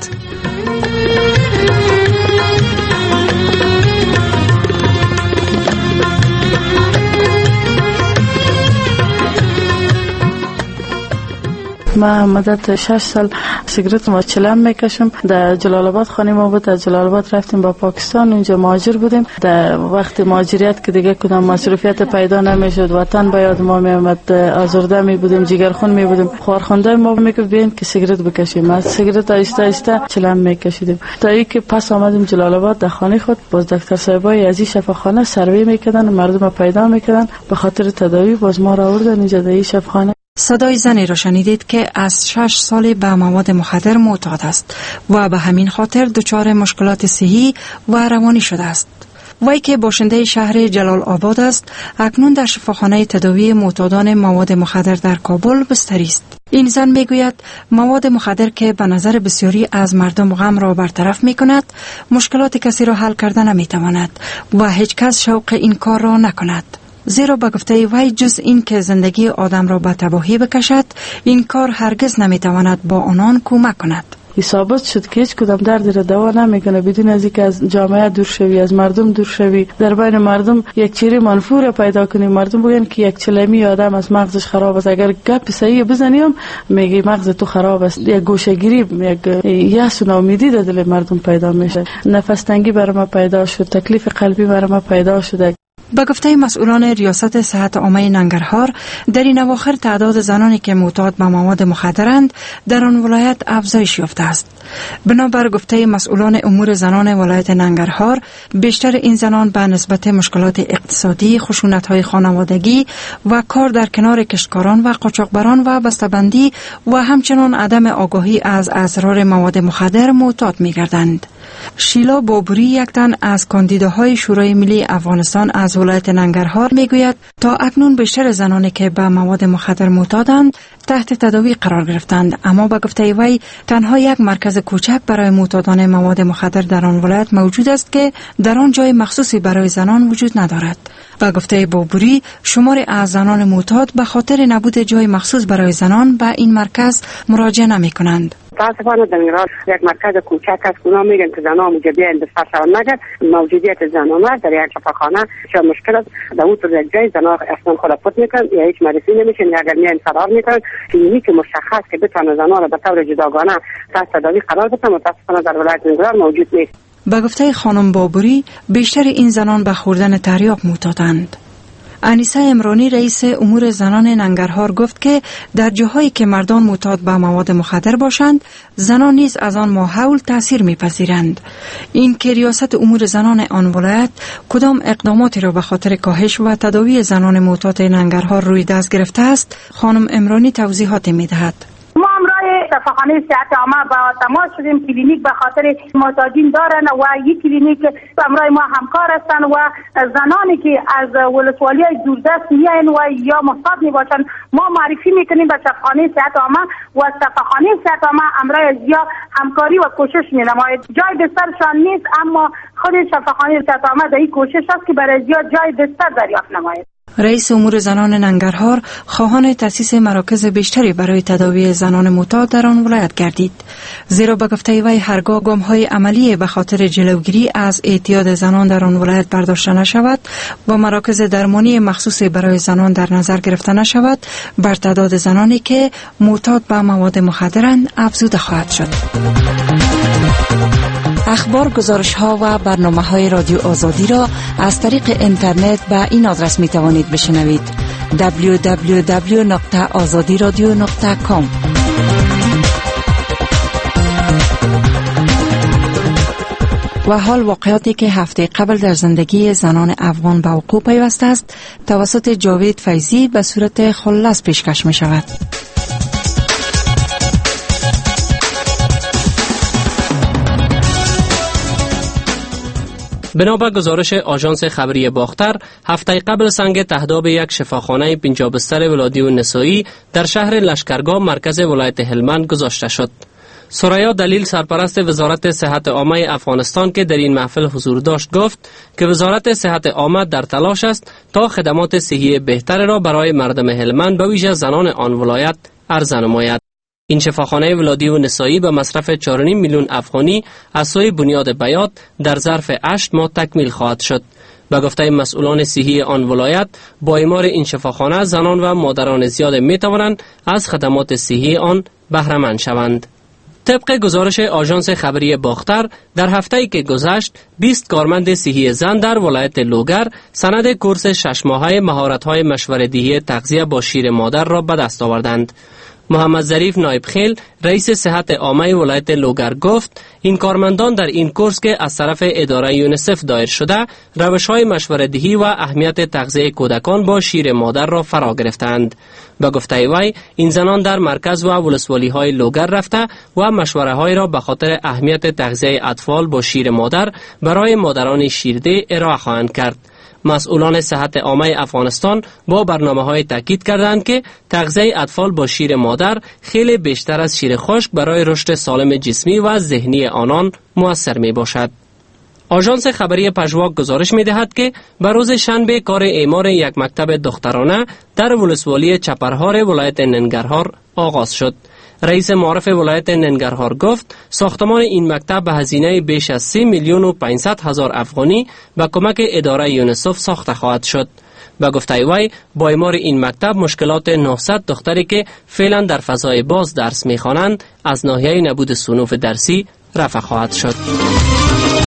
من مدت شش سال سیگارت ما چلم میکشم. در جلال آباد خانه ما بود، از جلال آباد رفتیم با پاکستان، اونجا مهاجر بودیم. در وقت مهاجریت که دیگه کدام مصروفیت پیدا نمیشد، وطن به یاد ما میومد، آزرده می بودیم، جگرخون می بودیم. خواهرخوانده ما میگفت بیاین که سیگارت بکشیم. از سیگارت آهسته آهسته چلم میکشیدیم تا اینکه پس آمدیم جلال آباد در خانه خود. باز دکتر صاحبای از این شفاخانه سروی میکردن، مردم پیدا میکردن، به خاطر تداوی باز ما را آوردن اینجا در این شفاخانه. صدای زنی را شنیدید که از شش سال به مواد مخدر معتاد است و به همین خاطر دچار مشکلات صحی و روانی شده است. وی که باشنده شهر جلال آباد است، اکنون در شفاخانه تداوی معتادان مواد مخدر در کابل بستری است. این زن میگوید مواد مخدر که به نظر بسیاری از مردم غم را برطرف می کند، مشکلات کسی را حل کرده نمی تواند و هیچ کس شوق این کار را نکند. زیرا به گفته وی جز این که زندگی آدم را به تباهی بکشد، این کار هرگز نمی تواند با آنان کمک کند. ثابت شد که هیچ کدام دردی را دوا نمیکنه بدون از اینکه از جامعه دور شوی، از مردم دور شوی، در بین مردم یک چیره منفور پیدا کنی. مردم بگن که یک چلمی آدم از مغزش خراب است، اگر گپ صحیح بزنیم میگی مغز تو خراب است. یک گوشه‌گیری، یک یأس و ناامیدی در دل مردم پیدا میشه. نفس تنگی برای ما پیدا شد، تکلیف قلبی برای ما پیدا شده. به گفته مسئولان ریاست صحت عامه ننگرهار، در این اواخر تعداد زنانی که معتاد به مواد مخدرند در آن ولایت افزایش یافته است. بنابر گفته مسئولان امور زنان ولایت ننگرهار، بیشتر این زنان به نسبت مشکلات اقتصادی، خشونت‌های خانوادگی و کار در کنار کشتکاران و قاچاقبران و بسته‌بندی و همچنان عدم آگاهی از اسرار مواد مخدر معتاد می‌گردند. شیلا بابوری، یک تن از کاندیداهای شورای ملی افغانستان از ولایت ننگرهار، میگوید تا اکنون بیشتر زنانی که به مواد مخدر معتادند تحت تداوی قرار گرفتند، اما به گفته وی تنها یک مرکز کوچک برای معتادان مواد مخدر در آن ولایت موجود است که در آن جای مخصوصی برای زنان وجود ندارد. به گفته بابوری، شماری از زنان معتاد به خاطر نبود جای مخصوص برای زنان به این مرکز مراجعه نمی کنند. متاسفانه در ایران یک مرکز کوچک است. اونا میگن که زنها اونجا بیاین بستر شوند، مگر موجودیت زنانه در یک شفاخانه چه مشکل است. در اون طور یک جای زنها اصلا خود فوت میکنن یا هیچ مریضی نمیشن، یا اگر میان فرار میکنن. کلینیک مشخص که بتونه زنها را به طور جداگانه تحت تداوی قرار بدن متاسفانه در ولایت ننگرهار موجود نیست. به گفته خانم بابوری، بیشتر این زنان به خوردن تریاک معتادند. انیسه امرانی، رئیس امور زنان ننگرهار، گفت که در جاهایی که مردان معتاد به مواد مخدر باشند، زنان نیز از آن ماحول تاثیر می‌پذیرند. این که ریاست امور زنان آن ولایت کدام اقداماتی را به خاطر کاهش و تداوی زنان معتاد ننگرهار روی دست گرفته است، خانم امرانی توضیحات می‌دهد. شفاخانه صحت عامه با تماس شدیم. کلینیک به خاطر معتادین دارن و یک کلینیک همراه ما همکار هستند و زنانی که از ولسوالی دوردست میاین و یا محتاج می باشن ما معرفی میکنیم به شفاخانه صحت عامه و شفاخانه صحت عامه همراه یا همکاری و کوشش می نماید. جای بسترشان نیست، اما خود شفاخانه صحت عامه در این کوشش است که برای زیاد جای بستر دریافت نماید. رئیس امور زنان ننگرهار خواهان تأسیس مراکز بیشتری برای تداوی زنان معتاد در آن ولایت گردید، زیرا به گفته وی هرگاه گام‌های عملی به خاطر جلوگیری از اعتیاد زنان در آن ولایت برداشته نشود و مراکز درمانی مخصوص برای زنان در نظر گرفته نشود، بر تعداد زنانی که معتاد به مواد مخدرند افزوده خواهد شد. اخبار، گزارش ها و برنامه های رادیو آزادی را از طریق اینترنت به این آدرس می توانید بشنوید: دبلیو دبلیو دبلیو دات آزادی رادیو دات کام. و حال واقعاتی که هفته قبل در زندگی زنان افغان به وقوع پیوسته است توسط جاوید فیضی به صورت خلاص پیشکش می شود. بنابر گزارش آژانس خبری باختر، هفته قبل سنگ تهداب یک شفاخانه پنجاه بستر ولادی و نسایی در شهر لشکرگاه مرکز ولایت هلمند گذاشته شد. سریا دلیل، سرپرست وزارت صحت عامه افغانستان که در این محفل حضور داشت، گفت که وزارت صحت عامه در تلاش است تا خدمات صحی بهتر را برای مردم هلمند به ویژه زنان آن ولایت عرضه نماید. این شفاخانه ولادی و نسایی به مصرف چهار و نیم میلیون افغانی از سوی بنیاد بیات در ظرف هشت ماه تکمیل خواهد شد. به گفته مسئولان صحی آن ولایت، با اعمار این شفاخانه زنان و مادران زیاد می توانند از خدمات صحی آن بهره مند شوند. طبق گزارش آژانس خبری باختر در هفته‌ای که گذشت بیست کارمند صحی زن در ولایت لوگر سند کورس شش ماهه مهارت‌های مشوره‌دهی تغذیه با شیر مادر را به دست آوردند. محمد ظریف نایب خیل رئیس صحت عامه ولایت لوگر گفت این کارمندان در این کورس که از طرف اداره یونیسف دایر شده روش‌های مشوره‌دهی و اهمیت تغذیه کودکان با شیر مادر را فرا گرفتند. به گفته وی این زنان در مرکز و ولسوالی‌های لوگر رفته و مشوره‌های را به خاطر اهمیت تغذیه اطفال با شیر مادر برای مادران شیرده ارائه خواهند کرد. مسئولان صحت عامه افغانستان با برنامه‌های تاکید کردند که تغذیه اطفال با شیر مادر خیلی بیشتر از شیر خشک برای رشد سالم جسمی و ذهنی آنان مؤثر می باشد. آژانس خبری پژواک گزارش می دهد که به روز شنبه کار اعمار یک مکتب دخترانه در ولسوالی چپرهار ولایت ننگرهار آغاز شد. رئیس معارف ولایت ننگرهار گفت ساختمان این مکتب به هزینه بیش از سه میلیون و پانصد هزار افغانی به کمک اداره یونیسف ساخته خواهد شد. به گفته وی با اعمار این مکتب مشکلات نهصد دختری که فعلا در فضای باز درس می‌خوانند از ناحیه نبود صنوف درسی رفع خواهد شد.